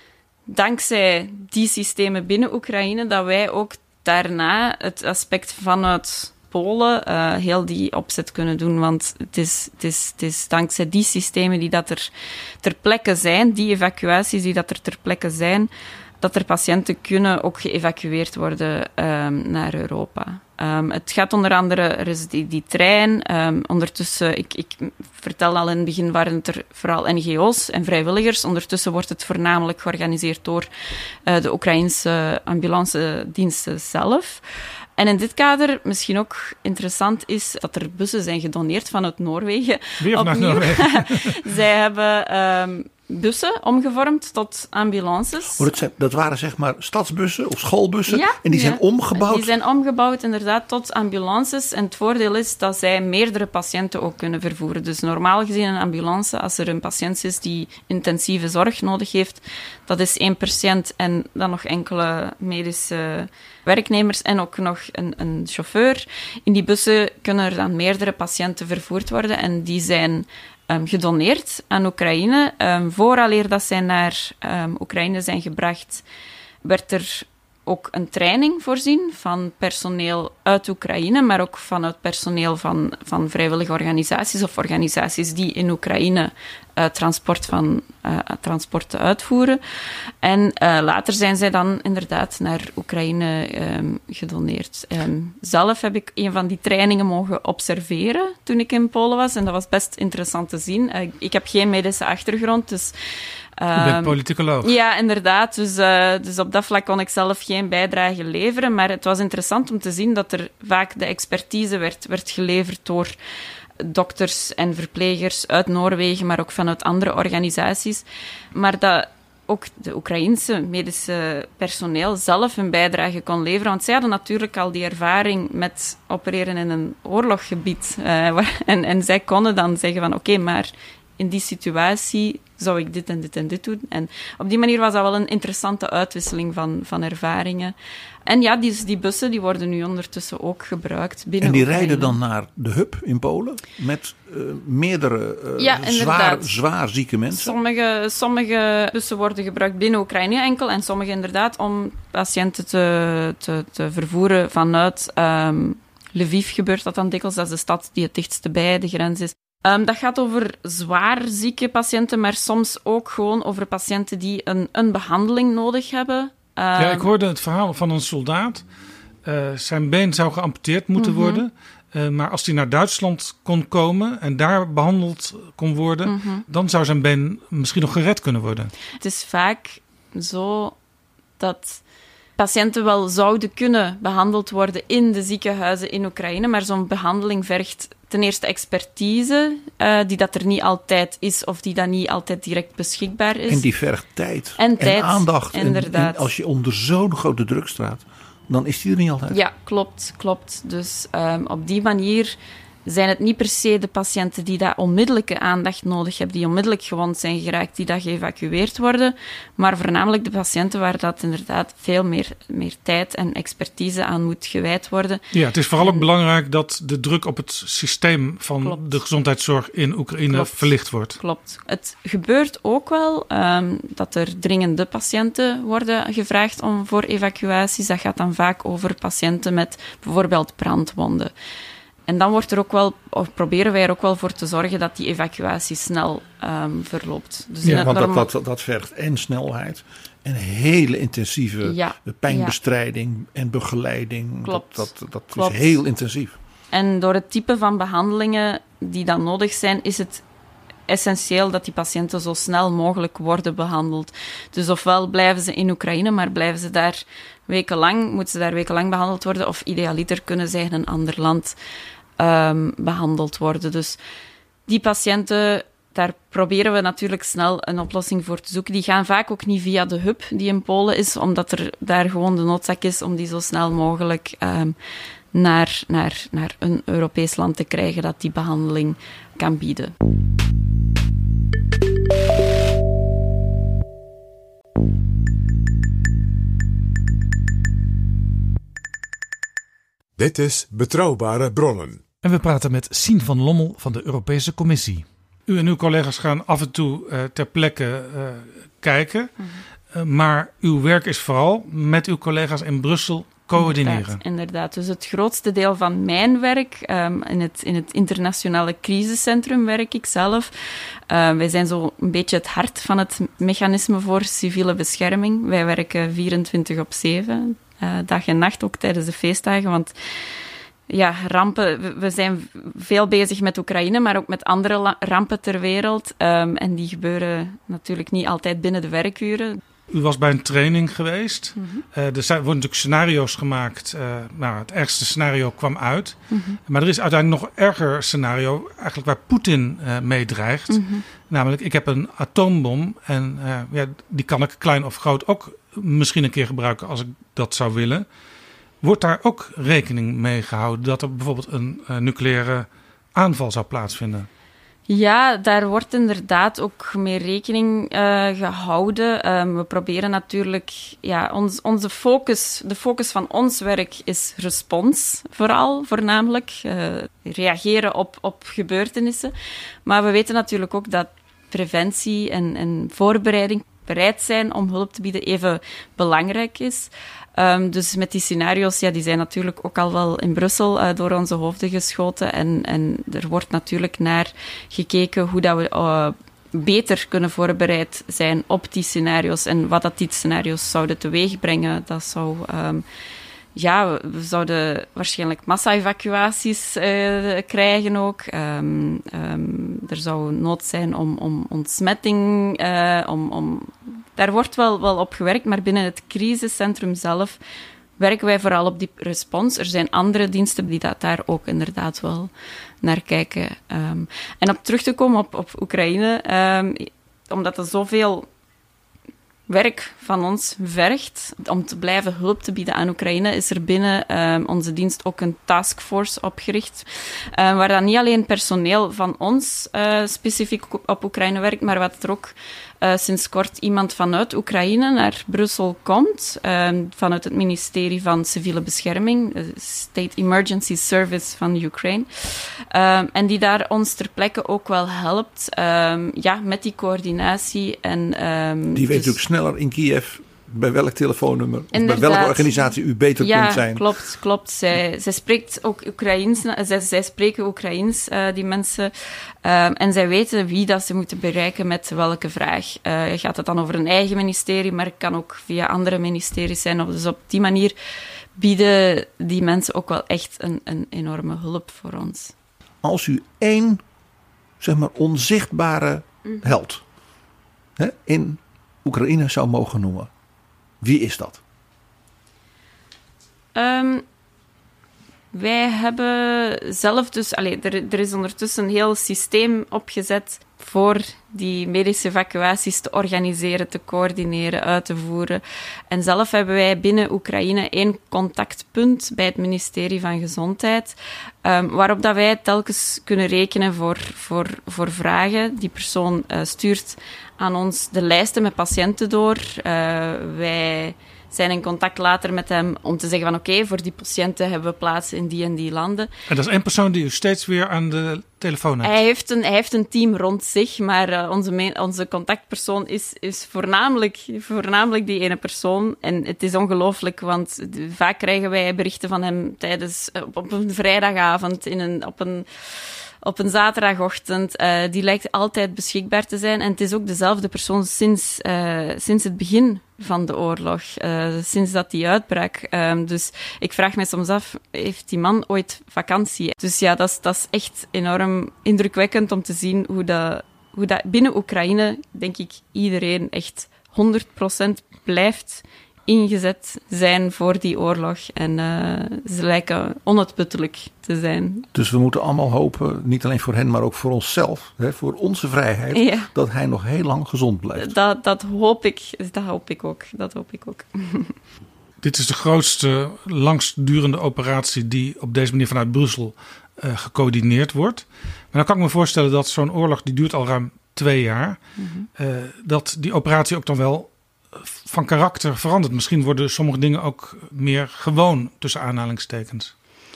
dankzij die systemen binnen Oekraïne dat wij ook daarna het aspect vanuit Polen uh, heel die opzet kunnen doen. Want het is, het, is, het is dankzij die systemen die dat er ter plekke zijn, die evacuaties die dat er ter plekke zijn, dat er patiënten kunnen ook geëvacueerd worden um, naar Europa. Um, het gaat onder andere, er is die, die trein. Um, ondertussen, ik, ik vertelde al in het begin, waren het er vooral N G O's en vrijwilligers. Ondertussen wordt het voornamelijk georganiseerd door uh, de Oekraïnse ambulancediensten zelf. En in dit kader misschien ook interessant is dat er bussen zijn gedoneerd vanuit Noorwegen. Weer vanuit Noorwegen. Zij hebben um, bussen omgevormd tot ambulances. Oh, dat, zijn, dat waren zeg maar stadsbussen of schoolbussen ja, en die ja. zijn omgebouwd? Die zijn omgebouwd inderdaad tot ambulances. En het voordeel is dat zij meerdere patiënten ook kunnen vervoeren. Dus normaal gezien een ambulance, als er een patiënt is die intensieve zorg nodig heeft, dat is één patiënt en dan nog enkele medische werknemers en ook nog een, een chauffeur. In die bussen kunnen er dan meerdere patiënten vervoerd worden en die zijn um, gedoneerd aan Oekraïne. Um, vooraleer dat zij naar um, Oekraïne zijn gebracht, werd er ook een training voorzien van personeel uit Oekraïne, maar ook vanuit personeel van, van vrijwillige organisaties of organisaties die in Oekraïne uh, transport van, uh, transporten uitvoeren. En uh, later zijn zij dan inderdaad naar Oekraïne um, gedoneerd. Um, zelf heb ik een van die trainingen mogen observeren toen ik in Polen was en dat was best interessant te zien. Uh, ik heb geen medische achtergrond, dus je bent politicoloog. Ja, inderdaad. Dus, uh, dus op dat vlak kon ik zelf geen bijdrage leveren. Maar het was interessant om te zien dat er vaak de expertise werd, werd geleverd door dokters en verplegers uit Noorwegen, maar ook vanuit andere organisaties. Maar dat ook de Oekraïense medische personeel zelf een bijdrage kon leveren. Want zij hadden natuurlijk al die ervaring met opereren in een oorlogsgebied. Uh, en, en zij konden dan zeggen van oké, okay, maar in die situatie zou ik dit en dit en dit doen. En op die manier was dat wel een interessante uitwisseling van, van ervaringen. En ja, die, die bussen die worden nu ondertussen ook gebruikt binnen En die Oekraïne. rijden dan naar de hub in Polen met uh, meerdere uh, ja, zwaar, zwaar zieke mensen? Sommige, sommige bussen worden gebruikt binnen Oekraïne enkel en sommige inderdaad om patiënten te, te, te vervoeren vanuit um, Lviv gebeurt dat dan dikwijls. Dat is de stad die het dichtst bij de grens is. Um, dat gaat over zwaar zieke patiënten, maar soms ook gewoon over patiënten die een, een behandeling nodig hebben. Um, ja, ik hoorde het verhaal van een soldaat. Uh, zijn been zou geamputeerd moeten mm-hmm. worden. Uh, maar als hij naar Duitsland kon komen en daar behandeld kon worden, mm-hmm. dan zou zijn been misschien nog gered kunnen worden. Het is vaak zo dat patiënten wel zouden kunnen behandeld worden in de ziekenhuizen in Oekraïne, maar zo'n behandeling vergt ten eerste expertise, uh, die dat er niet altijd is of die dat niet altijd direct beschikbaar is. En die vergt tijd en, en tijd, aandacht. Inderdaad. En, en als je onder zo'n grote druk staat, dan is die er niet altijd. Ja, klopt, klopt. Dus um, op die manier zijn het niet per se de patiënten die dat onmiddellijke aandacht nodig hebben, die onmiddellijk gewond zijn geraakt, die dat geëvacueerd worden, maar voornamelijk de patiënten waar dat inderdaad veel meer, meer tijd en expertise aan moet gewijd worden. Ja, het is vooral ook belangrijk dat de druk op het systeem van Klopt. de gezondheidszorg in Oekraïne Klopt. verlicht wordt. Klopt. Het gebeurt ook wel um, dat er dringende patiënten worden gevraagd om voor evacuaties. Dat gaat dan vaak over patiënten met bijvoorbeeld brandwonden. En dan wordt er ook wel, of proberen wij er ook wel voor te zorgen dat die evacuatie snel um, verloopt. Dus ja, want normaal... dat, dat, dat vergt en snelheid en hele intensieve ja, pijnbestrijding ja. en begeleiding. Klopt. Dat, dat, dat Klopt. is heel intensief. En door het type van behandelingen die dan nodig zijn, is het essentieel dat die patiënten zo snel mogelijk worden behandeld. Dus ofwel blijven ze in Oekraïne, maar blijven ze daar wekenlang, moeten ze daar wekenlang behandeld worden, of idealiter kunnen zij in een ander land um, behandeld worden. Dus die patiënten, daar proberen we natuurlijk snel een oplossing voor te zoeken. Die gaan vaak ook niet via de hub die in Polen is, omdat er daar gewoon de noodzaak is om die zo snel mogelijk um, naar, naar, naar een Europees land te krijgen dat die behandeling kan bieden. Dit is Betrouwbare Bronnen. En we praten met Sien van Lommel van de Europese Commissie. U en uw collega's gaan af en toe uh, ter plekke uh, kijken. Mm-hmm. Uh, maar uw werk is vooral met uw collega's in Brussel coördineren. Inderdaad, inderdaad. Dus het grootste deel van mijn werk, um, in, het, in het internationale crisiscentrum werk ik zelf. Uh, wij zijn zo een beetje het hart van het mechanisme voor civiele bescherming. Wij werken vierentwintig op zeven, uh, dag en nacht, ook tijdens de feestdagen, want ja, rampen, we zijn veel bezig met Oekraïne, maar ook met andere rampen ter wereld. Um, en die gebeuren natuurlijk niet altijd binnen de werkuren. U was bij een training geweest. Mm-hmm. Uh, er zijn, worden natuurlijk scenario's gemaakt. Uh, nou, het ergste scenario kwam uit. Mm-hmm. Maar er is uiteindelijk nog een erger scenario, eigenlijk waar Poetin uh, mee dreigt. Mm-hmm. Namelijk, ik heb een atoombom en uh, ja, die kan ik klein of groot ook misschien een keer gebruiken als ik dat zou willen. Wordt daar ook rekening mee gehouden dat er bijvoorbeeld een uh, nucleaire aanval zou plaatsvinden? Ja, daar wordt inderdaad ook mee rekening uh, gehouden. Um, we proberen natuurlijk, ja, ons, onze focus, de focus van ons werk is respons, vooral, voornamelijk. Uh, reageren op, op gebeurtenissen. Maar we weten natuurlijk ook dat preventie en, en voorbereiding, bereid zijn om hulp te bieden, even belangrijk is. Um, dus met die scenario's, ja, die zijn natuurlijk ook al wel in Brussel uh, door onze hoofden geschoten. En, en er wordt natuurlijk naar gekeken hoe dat we uh, beter kunnen voorbereid zijn op die scenario's. En wat dat die scenario's zouden teweegbrengen. Dat zou... Um, ja, we zouden waarschijnlijk massa-evacuaties uh, krijgen ook. Um, um, er zou nood zijn om, om ontsmetting... Uh, om, om... Daar wordt wel, wel op gewerkt, maar binnen het crisiscentrum zelf werken wij vooral op die respons. Er zijn andere diensten die dat daar ook inderdaad wel naar kijken. Um, en om terug te komen op, op Oekraïne, um, omdat er zoveel werk van ons vergt om te blijven hulp te bieden aan Oekraïne, is er binnen um, onze dienst ook een taskforce opgericht, uh, waar dan niet alleen personeel van ons uh, specifiek op Oekraïne werkt, maar wat er ook uh, sinds kort iemand vanuit Oekraïne naar Brussel komt, uh, vanuit het ministerie van Civiele Bescherming, uh, State Emergency Service van Ukraine, uh, en die daar ons ter plekke ook wel helpt, um, ja, met die coördinatie. En, um, die weet dus ook sneller in Kiev bij welk telefoonnummer of bij welke organisatie u beter ja, kunt zijn. Ja, klopt, klopt. Zij, zij spreekt ook Oekraïens, zij, zij spreken Oekraïens, uh, die mensen. Um, en zij weten wie dat ze moeten bereiken met welke vraag. Uh, gaat het dan over een eigen ministerie, maar het kan ook via andere ministeries zijn. Dus op die manier bieden die mensen ook wel echt een, een enorme hulp voor ons. Als u één, zeg maar, onzichtbare mm. held hè, in Oekraïne zou mogen noemen, wie is dat? Um, Wij hebben zelf dus... Allez, er, er is ondertussen een heel systeem opgezet voor die medische evacuaties te organiseren, te coördineren, uit te voeren. En zelf hebben wij binnen Oekraïne één contactpunt bij het ministerie van Gezondheid, um, waarop dat wij telkens kunnen rekenen voor, voor, voor vragen. Die persoon uh, stuurt aan ons de lijsten met patiënten door. Uh, wij zijn in contact later met hem om te zeggen van oké, okay, voor die patiënten hebben we plaats in die en die landen. En dat is één persoon die u steeds weer aan de telefoon heeft? Hij heeft een, hij heeft een team rond zich, maar uh, onze, me- onze contactpersoon is, is voornamelijk, voornamelijk die ene persoon. En het is ongelooflijk, want vaak krijgen wij berichten van hem tijdens, op, op een vrijdagavond, in een, op een... Op een zaterdagochtend. Uh, die lijkt altijd beschikbaar te zijn. En het is ook dezelfde persoon sinds, uh, sinds het begin van de oorlog. Uh, sinds dat die uitbrak. Um, dus ik vraag me soms af, heeft die man ooit vakantie? Dus ja, dat is, dat is echt enorm indrukwekkend om te zien hoe dat, hoe dat binnen Oekraïne, denk ik, iedereen echt honderd procent blijft ingezet zijn voor die oorlog. En uh, ze lijken onuitputtelijk te zijn. Dus we moeten allemaal hopen, niet alleen voor hen, maar ook voor onszelf, hè, voor onze vrijheid, ja. dat hij nog heel lang gezond blijft. Dat, dat hoop ik. Dat hoop ik ook. Dat hoop ik ook. Dit is de grootste, langstdurende operatie die op deze manier vanuit Brussel uh, gecoördineerd wordt. Maar dan kan ik me voorstellen dat zo'n oorlog, die duurt al ruim twee jaar, mm-hmm. uh, dat die operatie ook dan wel van karakter verandert. Misschien worden sommige dingen ook meer gewoon, tussen aanhalingstekens.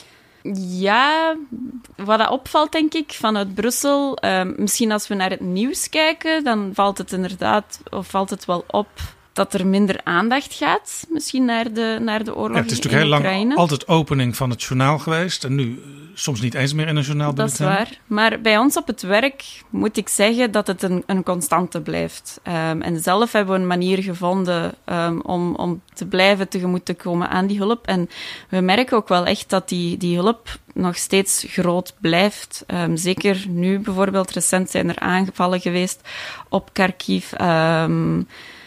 Ja, wat dat opvalt, denk ik, vanuit Brussel. Uh, misschien als we naar het nieuws kijken, dan valt het inderdaad, of valt het wel op dat er minder aandacht gaat, misschien naar de, naar de oorlog in Oekraïne. Ja, het is natuurlijk heel Oekraïne. lang altijd opening van het journaal geweest. En nu soms niet eens meer in een journaal. Dat is waar. Maar bij ons op het werk moet ik zeggen dat het een, een constante blijft. Um, en zelf hebben we een manier gevonden um, om, om te blijven tegemoet te komen aan die hulp. En we merken ook wel echt dat die, die hulp nog steeds groot blijft. Um, zeker nu bijvoorbeeld, recent zijn er aangevallen geweest op Kharkiv. Um,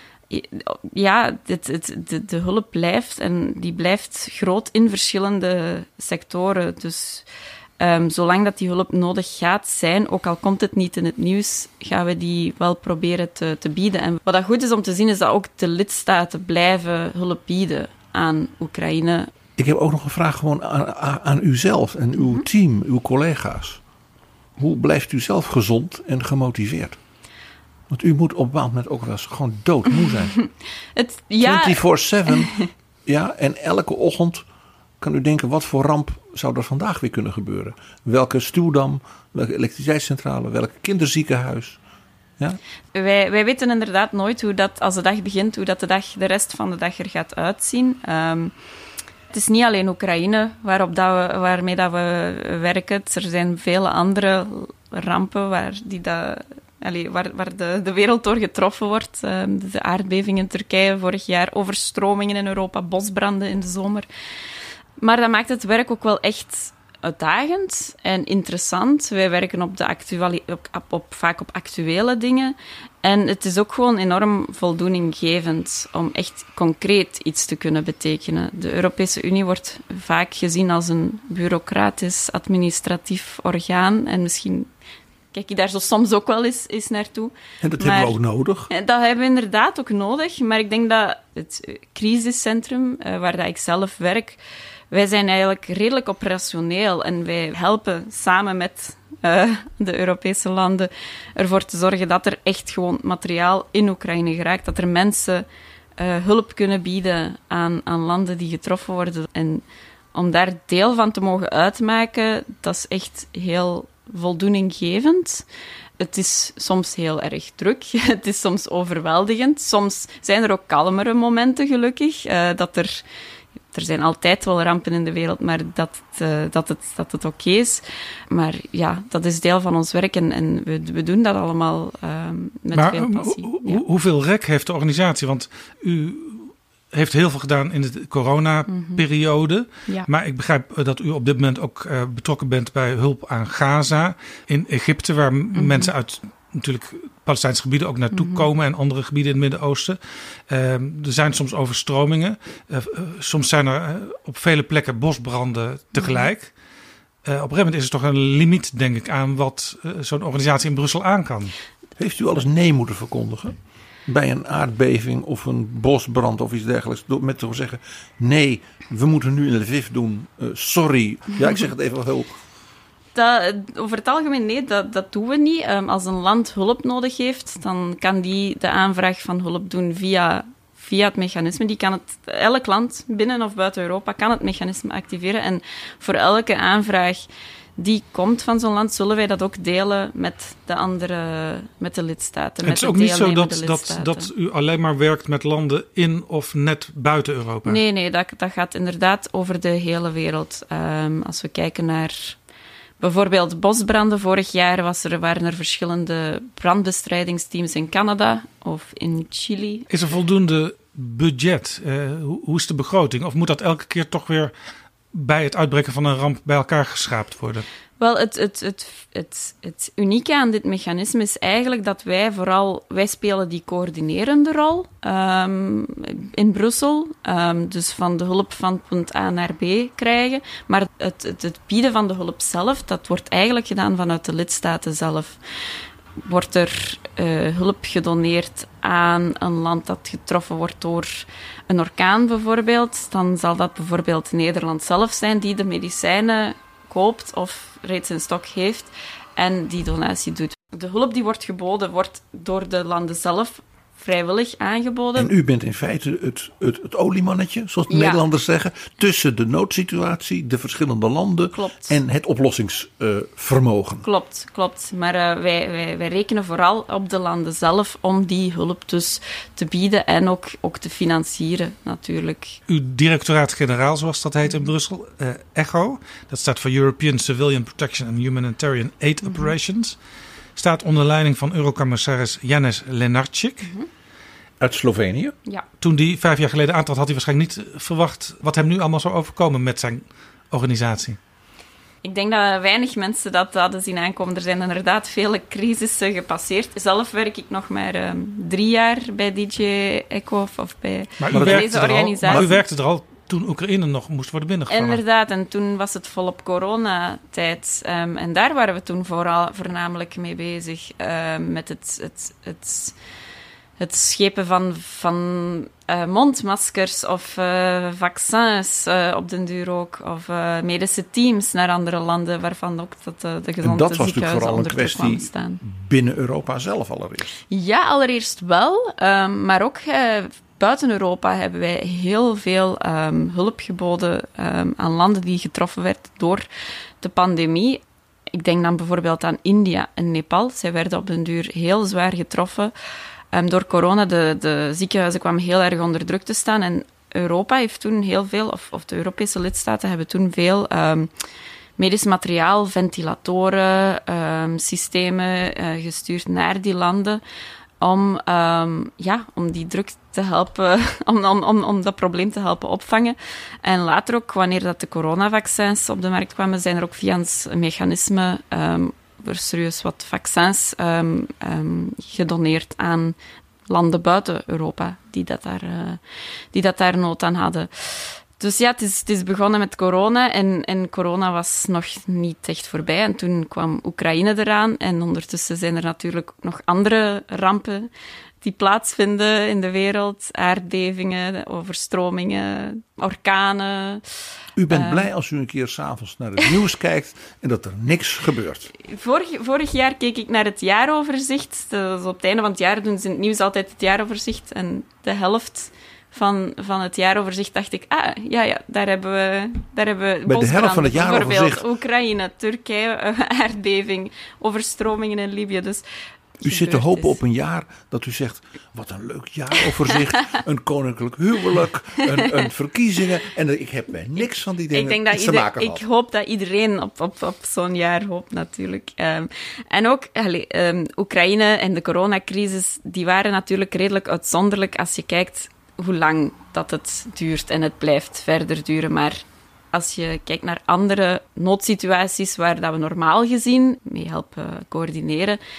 Ja, het, het, de, de hulp blijft en die blijft groot in verschillende sectoren. Dus um, zolang dat die hulp nodig gaat zijn, ook al komt het niet in het nieuws, gaan we die wel proberen te, te bieden. En wat dat goed is om te zien, is dat ook de lidstaten blijven hulp bieden aan Oekraïne. Ik heb ook nog een vraag gewoon aan, aan uzelf en uw mm-hmm. team, uw collega's. Hoe blijft u zelf gezond en gemotiveerd? Want u moet op een bepaald moment ook wel eens gewoon doodmoe zijn. Het, ja. vierentwintig zeven. Ja, en elke ochtend kan u denken, wat voor ramp zou er vandaag weer kunnen gebeuren? Welke stuwdam, welke elektriciteitscentrale, welk kinderziekenhuis? Ja? Wij, wij weten inderdaad nooit hoe dat, als de dag begint, hoe dat de, dag, de rest van de dag er gaat uitzien. Um, het is niet alleen Oekraïne waarop dat we, waarmee dat we werken. Er zijn vele andere rampen waar die dat... Allee, waar, waar de, de wereld door getroffen wordt. Uh, de aardbeving in Turkije vorig jaar, overstromingen in Europa, bosbranden in de zomer. Maar dat maakt het werk ook wel echt uitdagend en interessant. Wij werken op de actuali- op, op, op, vaak op actuele dingen. En het is ook gewoon enorm voldoeninggevend om echt concreet iets te kunnen betekenen. De Europese Unie wordt vaak gezien als een bureaucratisch, administratief orgaan. En misschien... kijk je daar zo soms ook wel eens, eens naartoe. En dat maar, hebben we ook nodig. Dat hebben we inderdaad ook nodig. Maar ik denk dat het crisiscentrum, uh, waar dat ik zelf werk, wij zijn eigenlijk redelijk operationeel. En wij helpen samen met uh, de Europese landen ervoor te zorgen dat er echt gewoon materiaal in Oekraïne geraakt. Dat er mensen uh, hulp kunnen bieden aan, aan landen die getroffen worden. En om daar deel van te mogen uitmaken, dat is echt heel... voldoeninggevend. Het is soms heel erg druk. Het is soms overweldigend. Soms zijn er ook kalmere momenten, gelukkig. Uh, dat er, er zijn altijd wel rampen in de wereld, maar dat, uh, dat het, dat het oké is. Maar ja, dat is deel van ons werk en, en we, we doen dat allemaal uh, met maar, veel passie. Ho- ja. Hoeveel rek heeft de organisatie? Want u heeft heel veel gedaan in de corona-periode. Mm-hmm. Ja. Maar ik begrijp dat u op dit moment ook uh, betrokken bent bij hulp aan Gaza. In Egypte, waar mm-hmm. mensen uit natuurlijk Palestijnse gebieden ook naartoe mm-hmm. komen en andere gebieden in het Midden-Oosten. Uh, er zijn soms overstromingen. Uh, uh, soms zijn er uh, op vele plekken bosbranden tegelijk. Uh, op een gegeven moment is er toch een limiet, denk ik, aan wat uh, zo'n organisatie in Brussel aan kan. Heeft u al eens nee moeten verkondigen? Bij een aardbeving of een bosbrand of iets dergelijks. Met te zeggen, nee, we moeten nu in Lviv doen. Uh, sorry. Ja, ik zeg het even wel heel... Dat, over het algemeen, nee, dat, dat doen we niet. Um, als een land hulp nodig heeft, dan kan die de aanvraag van hulp doen via, via het mechanisme. Die kan het, elk land, binnen of buiten Europa, kan het mechanisme activeren. En voor elke aanvraag die komt van zo'n land, zullen wij dat ook delen met de andere, met de lidstaten. Het is ook niet zo dat, dat, dat u alleen maar werkt met landen in of net buiten Europa? Nee, nee, dat, dat gaat inderdaad over de hele wereld. Um, als we kijken naar... Bijvoorbeeld bosbranden. Vorig jaar was er, waren er verschillende brandbestrijdingsteams in Canada of in Chili. Is er voldoende budget? Uh, hoe, hoe is de begroting? Of moet dat elke keer toch weer bij het uitbreken van een ramp bij elkaar geschraapt worden? Wel, het, het, het, het, het unieke aan dit mechanisme is eigenlijk dat wij vooral... Wij spelen die coördinerende rol um, in Brussel. Um, dus van de hulp van punt A naar B krijgen. Maar het, het, het bieden van de hulp zelf, dat wordt eigenlijk gedaan vanuit de lidstaten zelf. Wordt er uh, hulp gedoneerd aan een land dat getroffen wordt door een orkaan bijvoorbeeld, dan zal dat bijvoorbeeld Nederland zelf zijn die de medicijnen koopt of reeds in stok heeft en die donatie doet. De hulp die wordt geboden, wordt door de landen zelf vrijwillig aangeboden. En u bent in feite het, het, het oliemannetje, zoals de ja. Nederlanders zeggen, tussen de noodsituatie, de verschillende landen klopt. En het oplossingsvermogen. Uh, klopt, klopt. Maar uh, wij, wij, wij rekenen vooral op de landen zelf om die hulp dus te bieden en ook, ook te financieren natuurlijk. Uw directoraat-generaal, zoals dat heet in Brussel, uh, ECHO, dat staat voor European Civilian Protection and Humanitarian Aid mm-hmm. Operations, staat onder leiding van Eurocommissaris Janez Lenarčič. Mm-hmm. Uit Slovenië. Ja. Toen die vijf jaar geleden aantrad, had hij waarschijnlijk niet verwacht wat hem nu allemaal zou overkomen met zijn organisatie. Ik denk dat weinig mensen dat hadden zien aankomen. Er zijn inderdaad vele crisissen gepasseerd. Zelf werk ik nog maar um, drie jaar bij D J ECHO of bij maar deze organisatie. Al, maar u werkte er al toen Oekraïne nog moest worden binnengevallen. Inderdaad, en toen was het volop coronatijd. Um, en daar waren we toen vooral voornamelijk mee bezig. Um, met het, het, het, het schepen van, van uh, mondmaskers of uh, vaccins uh, op den duur ook. Of uh, medische teams naar andere landen, waarvan ook dat, uh, de gezonde ziekenhuizen onder druk kwamen staan. Binnen Europa zelf allereerst? Ja, allereerst wel. Um, maar ook... Uh, Buiten Europa hebben wij heel veel um, hulp geboden um, aan landen die getroffen werden door de pandemie. Ik denk dan bijvoorbeeld aan India en Nepal. Zij werden op den duur heel zwaar getroffen um, door corona. De, de ziekenhuizen kwamen heel erg onder druk te staan. En Europa heeft toen heel veel, of, of de Europese lidstaten hebben toen veel um, medisch materiaal, ventilatoren, um, systemen uh, gestuurd naar die landen. Om, um, ja, om die druk te helpen, om, om, om, om dat probleem te helpen opvangen. En later ook, wanneer dat de coronavaccins op de markt kwamen, zijn er ook via een mechanisme um, er serieus wat vaccins um, um, gedoneerd aan landen buiten Europa die dat daar, uh, die dat daar nood aan hadden. Dus ja, het is, het is begonnen met corona en, en corona was nog niet echt voorbij. En toen kwam Oekraïne eraan en ondertussen zijn er natuurlijk nog andere rampen die plaatsvinden in de wereld. Aardbevingen, overstromingen, orkanen. U bent uh, blij als u een keer 's avonds naar het nieuws kijkt en dat er niks gebeurt. Vorig, vorig jaar keek ik naar het jaaroverzicht. Dus op het einde van het jaar doen ze in het nieuws altijd het jaaroverzicht. En de helft van, van het jaaroverzicht dacht ik, ah, ja, ja, daar hebben we... Daar hebben we Bij de helft van het jaaroverzicht... Oekraïne, Turkije, aardbeving, overstromingen in Libië. Dus u zit te hopen op een jaar dat u zegt, wat een leuk jaaroverzicht, een koninklijk huwelijk, een, een verkiezingen. En ik heb bij niks van die dingen ik denk dat iets ieder, te maken Ik gehad. hoop dat iedereen op, op, op zo'n jaar hoopt natuurlijk. Um, en ook allee, um, Oekraïne en de coronacrisis, die waren natuurlijk redelijk uitzonderlijk als je kijkt hoe lang dat het duurt en het blijft verder duren. Maar als je kijkt naar andere noodsituaties waar dat we normaal gezien mee helpen coördineren,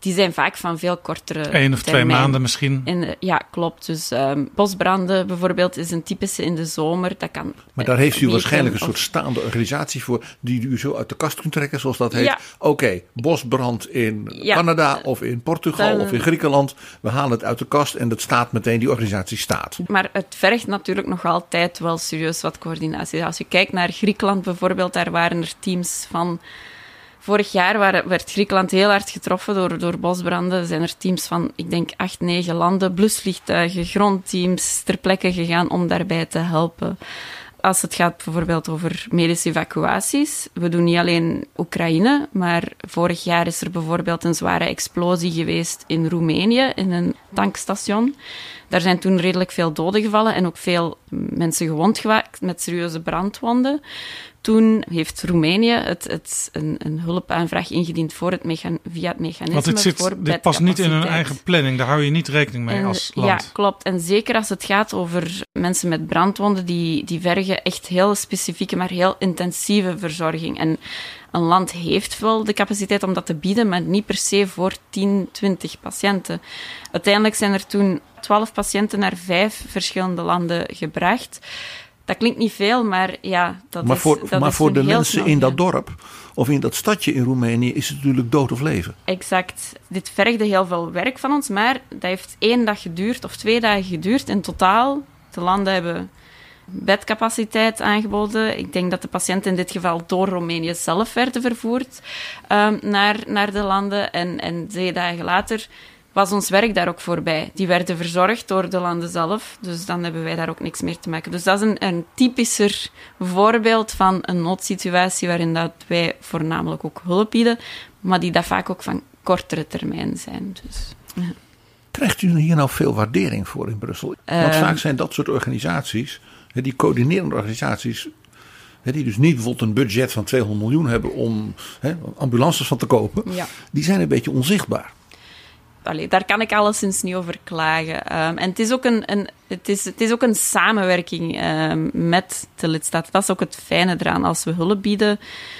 die zijn vaak van veel kortere Eén of termijn. twee maanden misschien. En, ja, klopt. Dus um, bosbranden bijvoorbeeld is een typische in de zomer. Dat kan, maar daar heeft u uh, waarschijnlijk een of, soort staande organisatie voor die u zo uit de kast kunt trekken, zoals dat heet. Ja. Oké, okay, bosbrand in ja. Canada of in Portugal Dan, of in Griekenland. We halen het uit de kast en dat staat meteen, die organisatie staat. Maar het vergt natuurlijk nog altijd wel serieus wat coördinatie. Als je kijkt naar Griekenland bijvoorbeeld, daar waren er teams van... Vorig jaar waren, werd Griekenland heel hard getroffen door, door bosbranden. Er zijn er teams van, ik denk, acht, negen landen, blusvliegtuigen, grondteams ter plekke gegaan om daarbij te helpen. Als het gaat bijvoorbeeld over medische evacuaties, we doen niet alleen Oekraïne, maar vorig jaar is er bijvoorbeeld een zware explosie geweest in Roemenië, in een tankstation. Daar zijn toen redelijk veel doden gevallen en ook veel mensen gewond geraakt met serieuze brandwonden. Toen heeft Roemenië het, het, een, een hulpaanvraag ingediend voor het mechan, via het mechanisme. Want dit, zit, voor dit past niet in hun eigen planning, daar hou je niet rekening mee en, als land. Ja, klopt. En zeker als het gaat over mensen met brandwonden, die, die vergen echt heel specifieke, maar heel intensieve verzorging. En een land heeft wel de capaciteit om dat te bieden, maar niet per se voor tien, twintig patiënten. Uiteindelijk zijn er toen twaalf patiënten naar vijf verschillende landen gebracht. Dat klinkt niet veel, maar ja, dat maar is voor, dat Maar is voor de heel mensen snel, in ja. dat dorp of in dat stadje in Roemenië is het natuurlijk dood of leven. Exact. Dit vergde heel veel werk van ons, maar dat heeft één dag geduurd of twee dagen geduurd. In totaal, de landen hebben bedcapaciteit aangeboden. Ik denk dat de patiënten in dit geval door Roemenië zelf werden vervoerd um, naar, naar de landen. En, en twee dagen later was ons werk daar ook voorbij. Die werden verzorgd door de landen zelf, dus dan hebben wij daar ook niks meer te maken. Dus dat is een, een typischer voorbeeld van een noodsituatie waarin dat wij voornamelijk ook hulp bieden, maar die dat vaak ook van kortere termijn zijn. Dus, ja. Krijgt u hier nou veel waardering voor in Brussel? Want Uh, vaak zijn dat soort organisaties, die coördinerende organisaties, die dus niet bijvoorbeeld een budget van tweehonderd miljoen hebben om ambulances van te kopen, ja. die zijn een beetje onzichtbaar. Allee, daar kan ik alleszins niet over klagen. Um, en het is ook een, een, het is, het is ook een samenwerking um, met de lidstaten. Dat is ook het fijne eraan. Als we hulp bieden,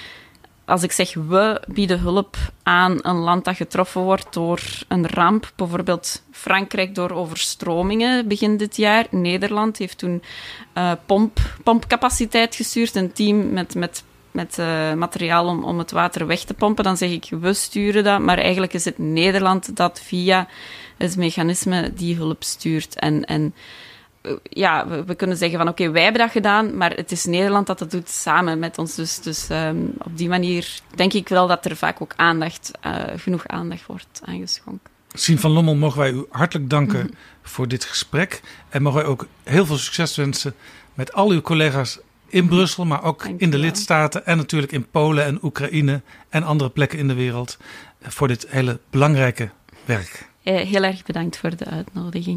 als ik zeg we bieden hulp aan een land dat getroffen wordt door een ramp, bijvoorbeeld Frankrijk door overstromingen begin dit jaar. Nederland heeft toen uh, pomp, pompcapaciteit gestuurd, een team met... met met uh, materiaal om, om het water weg te pompen, dan zeg ik, we sturen dat. Maar eigenlijk is het Nederland dat via het mechanisme die hulp stuurt. En, en uh, ja, we, we kunnen zeggen van oké, okay, wij hebben dat gedaan, maar het is Nederland dat dat doet samen met ons. Dus, dus um, op die manier denk ik wel dat er vaak ook aandacht, uh, genoeg aandacht wordt aangeschonken. Sien van Lommel, mogen wij u hartelijk danken Mm-hmm. voor dit gesprek. En mogen wij ook heel veel succes wensen met al uw collega's in Brussel, maar ook Dank in de je wel. lidstaten en natuurlijk in Polen en Oekraïne en andere plekken in de wereld voor dit hele belangrijke werk. Uh, heel erg bedankt voor de uitnodiging.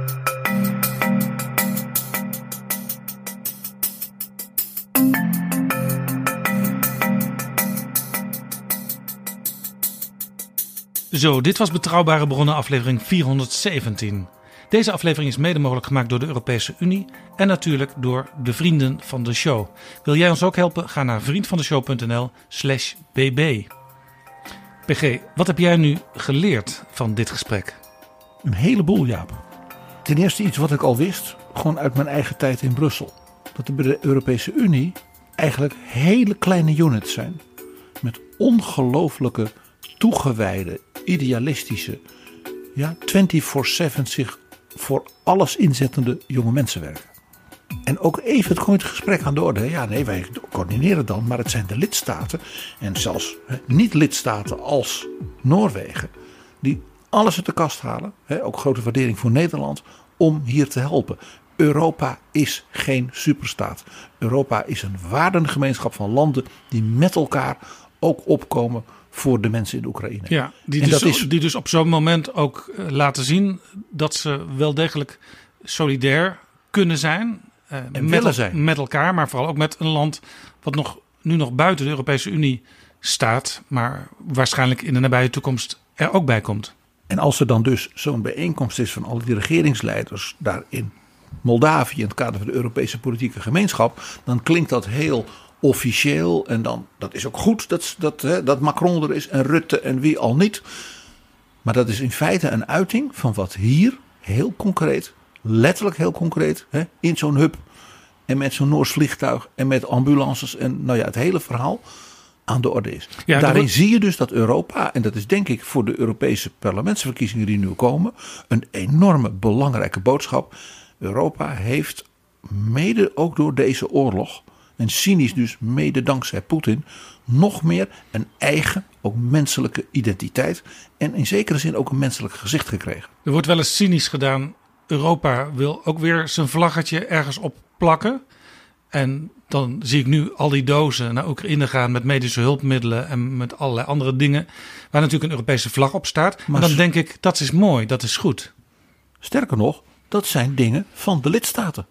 Zo, dit was Betrouwbare Bronnen aflevering vierhonderdzeventien. Deze aflevering is mede mogelijk gemaakt door de Europese Unie en natuurlijk door de vrienden van de show. Wil jij ons ook helpen? Ga naar vriendvandeshow.nl slash bb. P G, wat heb jij nu geleerd van dit gesprek? Een heleboel, Jaap. Ten eerste iets wat ik al wist, gewoon uit mijn eigen tijd in Brussel. Dat er bij de Europese Unie eigenlijk hele kleine units zijn. Met ongelooflijke, toegewijde, idealistische, ja, vierentwintig zeven zich voor alles inzettende jonge mensen werken. En ook even het gewoon het gesprek aan de orde. Ja, nee, wij coördineren dan, maar het zijn de lidstaten en zelfs hè, niet-lidstaten als Noorwegen die alles uit de kast halen. Hè, ook grote waardering voor Nederland om hier te helpen. Europa is geen superstaat. Europa is een waardengemeenschap van landen die met elkaar ook opkomen voor de mensen in de Oekraïne. Ja, die, en dus, dat is, die dus op zo'n moment ook uh, laten zien dat ze wel degelijk solidair kunnen zijn. Uh, en met, willen zijn. Met elkaar, maar vooral ook met een land wat nog, nu nog buiten de Europese Unie staat, maar waarschijnlijk in de nabije toekomst er ook bij komt. En als er dan dus zo'n bijeenkomst is van alle die regeringsleiders daar in Moldavië in het kader van de Europese politieke gemeenschap, dan klinkt dat heel officieel en dan, dat is ook goed dat, dat, hè, dat Macron er is en Rutte en wie al niet. Maar dat is in feite een uiting van wat hier heel concreet, letterlijk heel concreet, hè, in zo'n hub en met zo'n Noors vliegtuig en met ambulances en nou ja, het hele verhaal aan de orde is. Ja, Daarin wordt... zie je dus dat Europa, en dat is denk ik voor de Europese parlementsverkiezingen die nu komen, een enorme belangrijke boodschap. Europa heeft mede ook door deze oorlog, en cynisch dus mede dankzij Poetin, nog meer een eigen, ook menselijke identiteit en in zekere zin ook een menselijk gezicht gekregen. Er wordt wel eens cynisch gedaan. Europa wil ook weer zijn vlaggetje ergens op plakken. En dan zie ik nu al die dozen naar Oekraïne gaan met medische hulpmiddelen en met allerlei andere dingen, waar natuurlijk een Europese vlag op staat. Maar dan denk ik, dat is mooi, dat is goed. Sterker nog, dat zijn dingen van de lidstaten.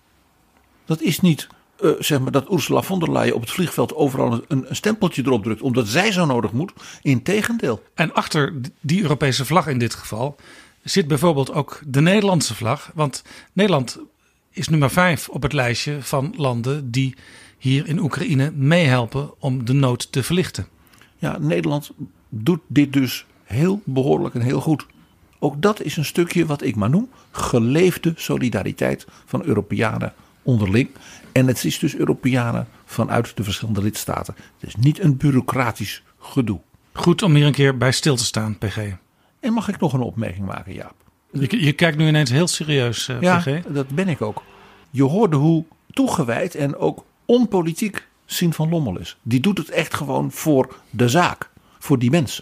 Dat is niet uh, zeg maar dat Ursula von der Leyen op het vliegveld overal een, een stempeltje erop drukt, omdat zij zo nodig moet. Integendeel. En achter die Europese vlag in dit geval zit bijvoorbeeld ook de Nederlandse vlag. Want Nederland is nummer vijf op het lijstje van landen die hier in Oekraïne meehelpen om de nood te verlichten. Ja, Nederland doet dit dus heel behoorlijk en heel goed. Ook dat is een stukje wat ik maar noem geleefde solidariteit van Europeanen onderling. En het is dus Europeanen vanuit de verschillende lidstaten. Het is niet een bureaucratisch gedoe. Goed om hier een keer bij stil te staan, P G. En mag ik nog een opmerking maken, Jaap? Je, je kijkt nu ineens heel serieus, uh, ja, P G. Ja, dat ben ik ook. Je hoorde hoe toegewijd en ook onpolitiek Sien van Lommel is. Die doet het echt gewoon voor de zaak. Voor die mensen.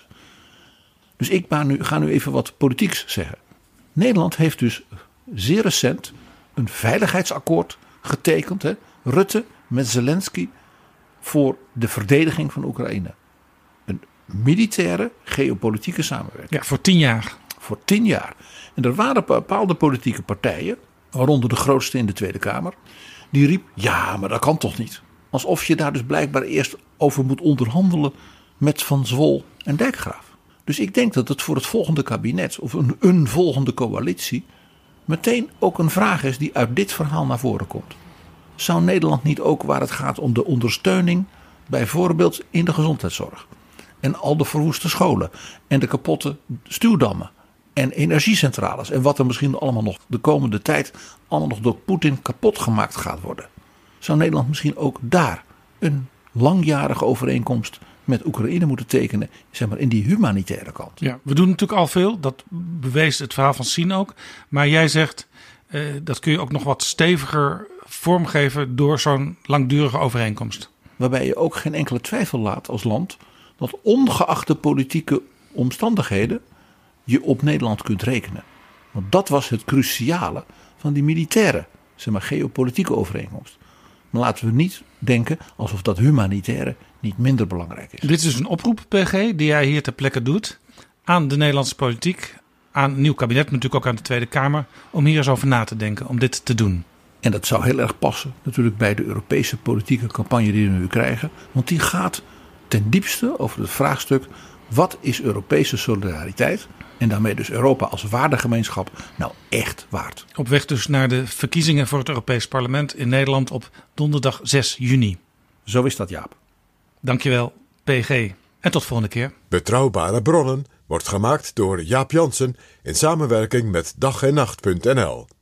Dus ik ga nu, ga nu even wat politieks zeggen. Nederland heeft dus zeer recent een veiligheidsakkoord getekend. Hè? Rutte met Zelensky voor de verdediging van Oekraïne. Een militaire geopolitieke samenwerking. Ja, voor tien jaar. Voor tien jaar. En er waren bepaalde politieke partijen, waaronder de grootste in de Tweede Kamer, die riep, ja, maar dat kan toch niet. Alsof je daar dus blijkbaar eerst over moet onderhandelen met Van Zwol en Dijkgraaf. Dus ik denk dat het voor het volgende kabinet of een, een volgende coalitie meteen ook een vraag is die uit dit verhaal naar voren komt. Zou Nederland niet ook, waar het gaat om de ondersteuning, bijvoorbeeld in de gezondheidszorg en al de verwoeste scholen en de kapotte stuwdammen en energiecentrales en wat er misschien allemaal nog de komende tijd allemaal nog door Poetin kapot gemaakt gaat worden. Zou Nederland misschien ook daar een langjarige overeenkomst met Oekraïne moeten tekenen, zeg maar in die humanitaire kant. Ja, we doen natuurlijk al veel. Dat bewees het verhaal van Sien ook. Maar jij zegt, uh, dat kun je ook nog wat steviger vormgeven door zo'n langdurige overeenkomst. Waarbij je ook geen enkele twijfel laat als land dat ongeacht de politieke omstandigheden je op Nederland kunt rekenen. Want dat was het cruciale van die militaire, zeg maar, geopolitieke overeenkomst. Maar laten we niet denken alsof dat humanitaire niet minder belangrijk is. Dit is dus een oproep, P G, die jij hier ter plekke doet aan de Nederlandse politiek, aan een nieuw kabinet, maar natuurlijk ook aan de Tweede Kamer, om hier eens over na te denken, om dit te doen. En dat zou heel erg passen natuurlijk bij de Europese politieke campagne die we nu krijgen. Want die gaat ten diepste over het vraagstuk, wat is Europese solidariteit? En daarmee dus Europa als waardegemeenschap nou echt waard. Op weg dus naar de verkiezingen voor het Europees Parlement in Nederland op donderdag zes juni. Zo is dat, Jaap. Dankjewel, P G. En tot volgende keer. Betrouwbare bronnen wordt gemaakt door Jaap Jansen in samenwerking met dag en nacht punt n l.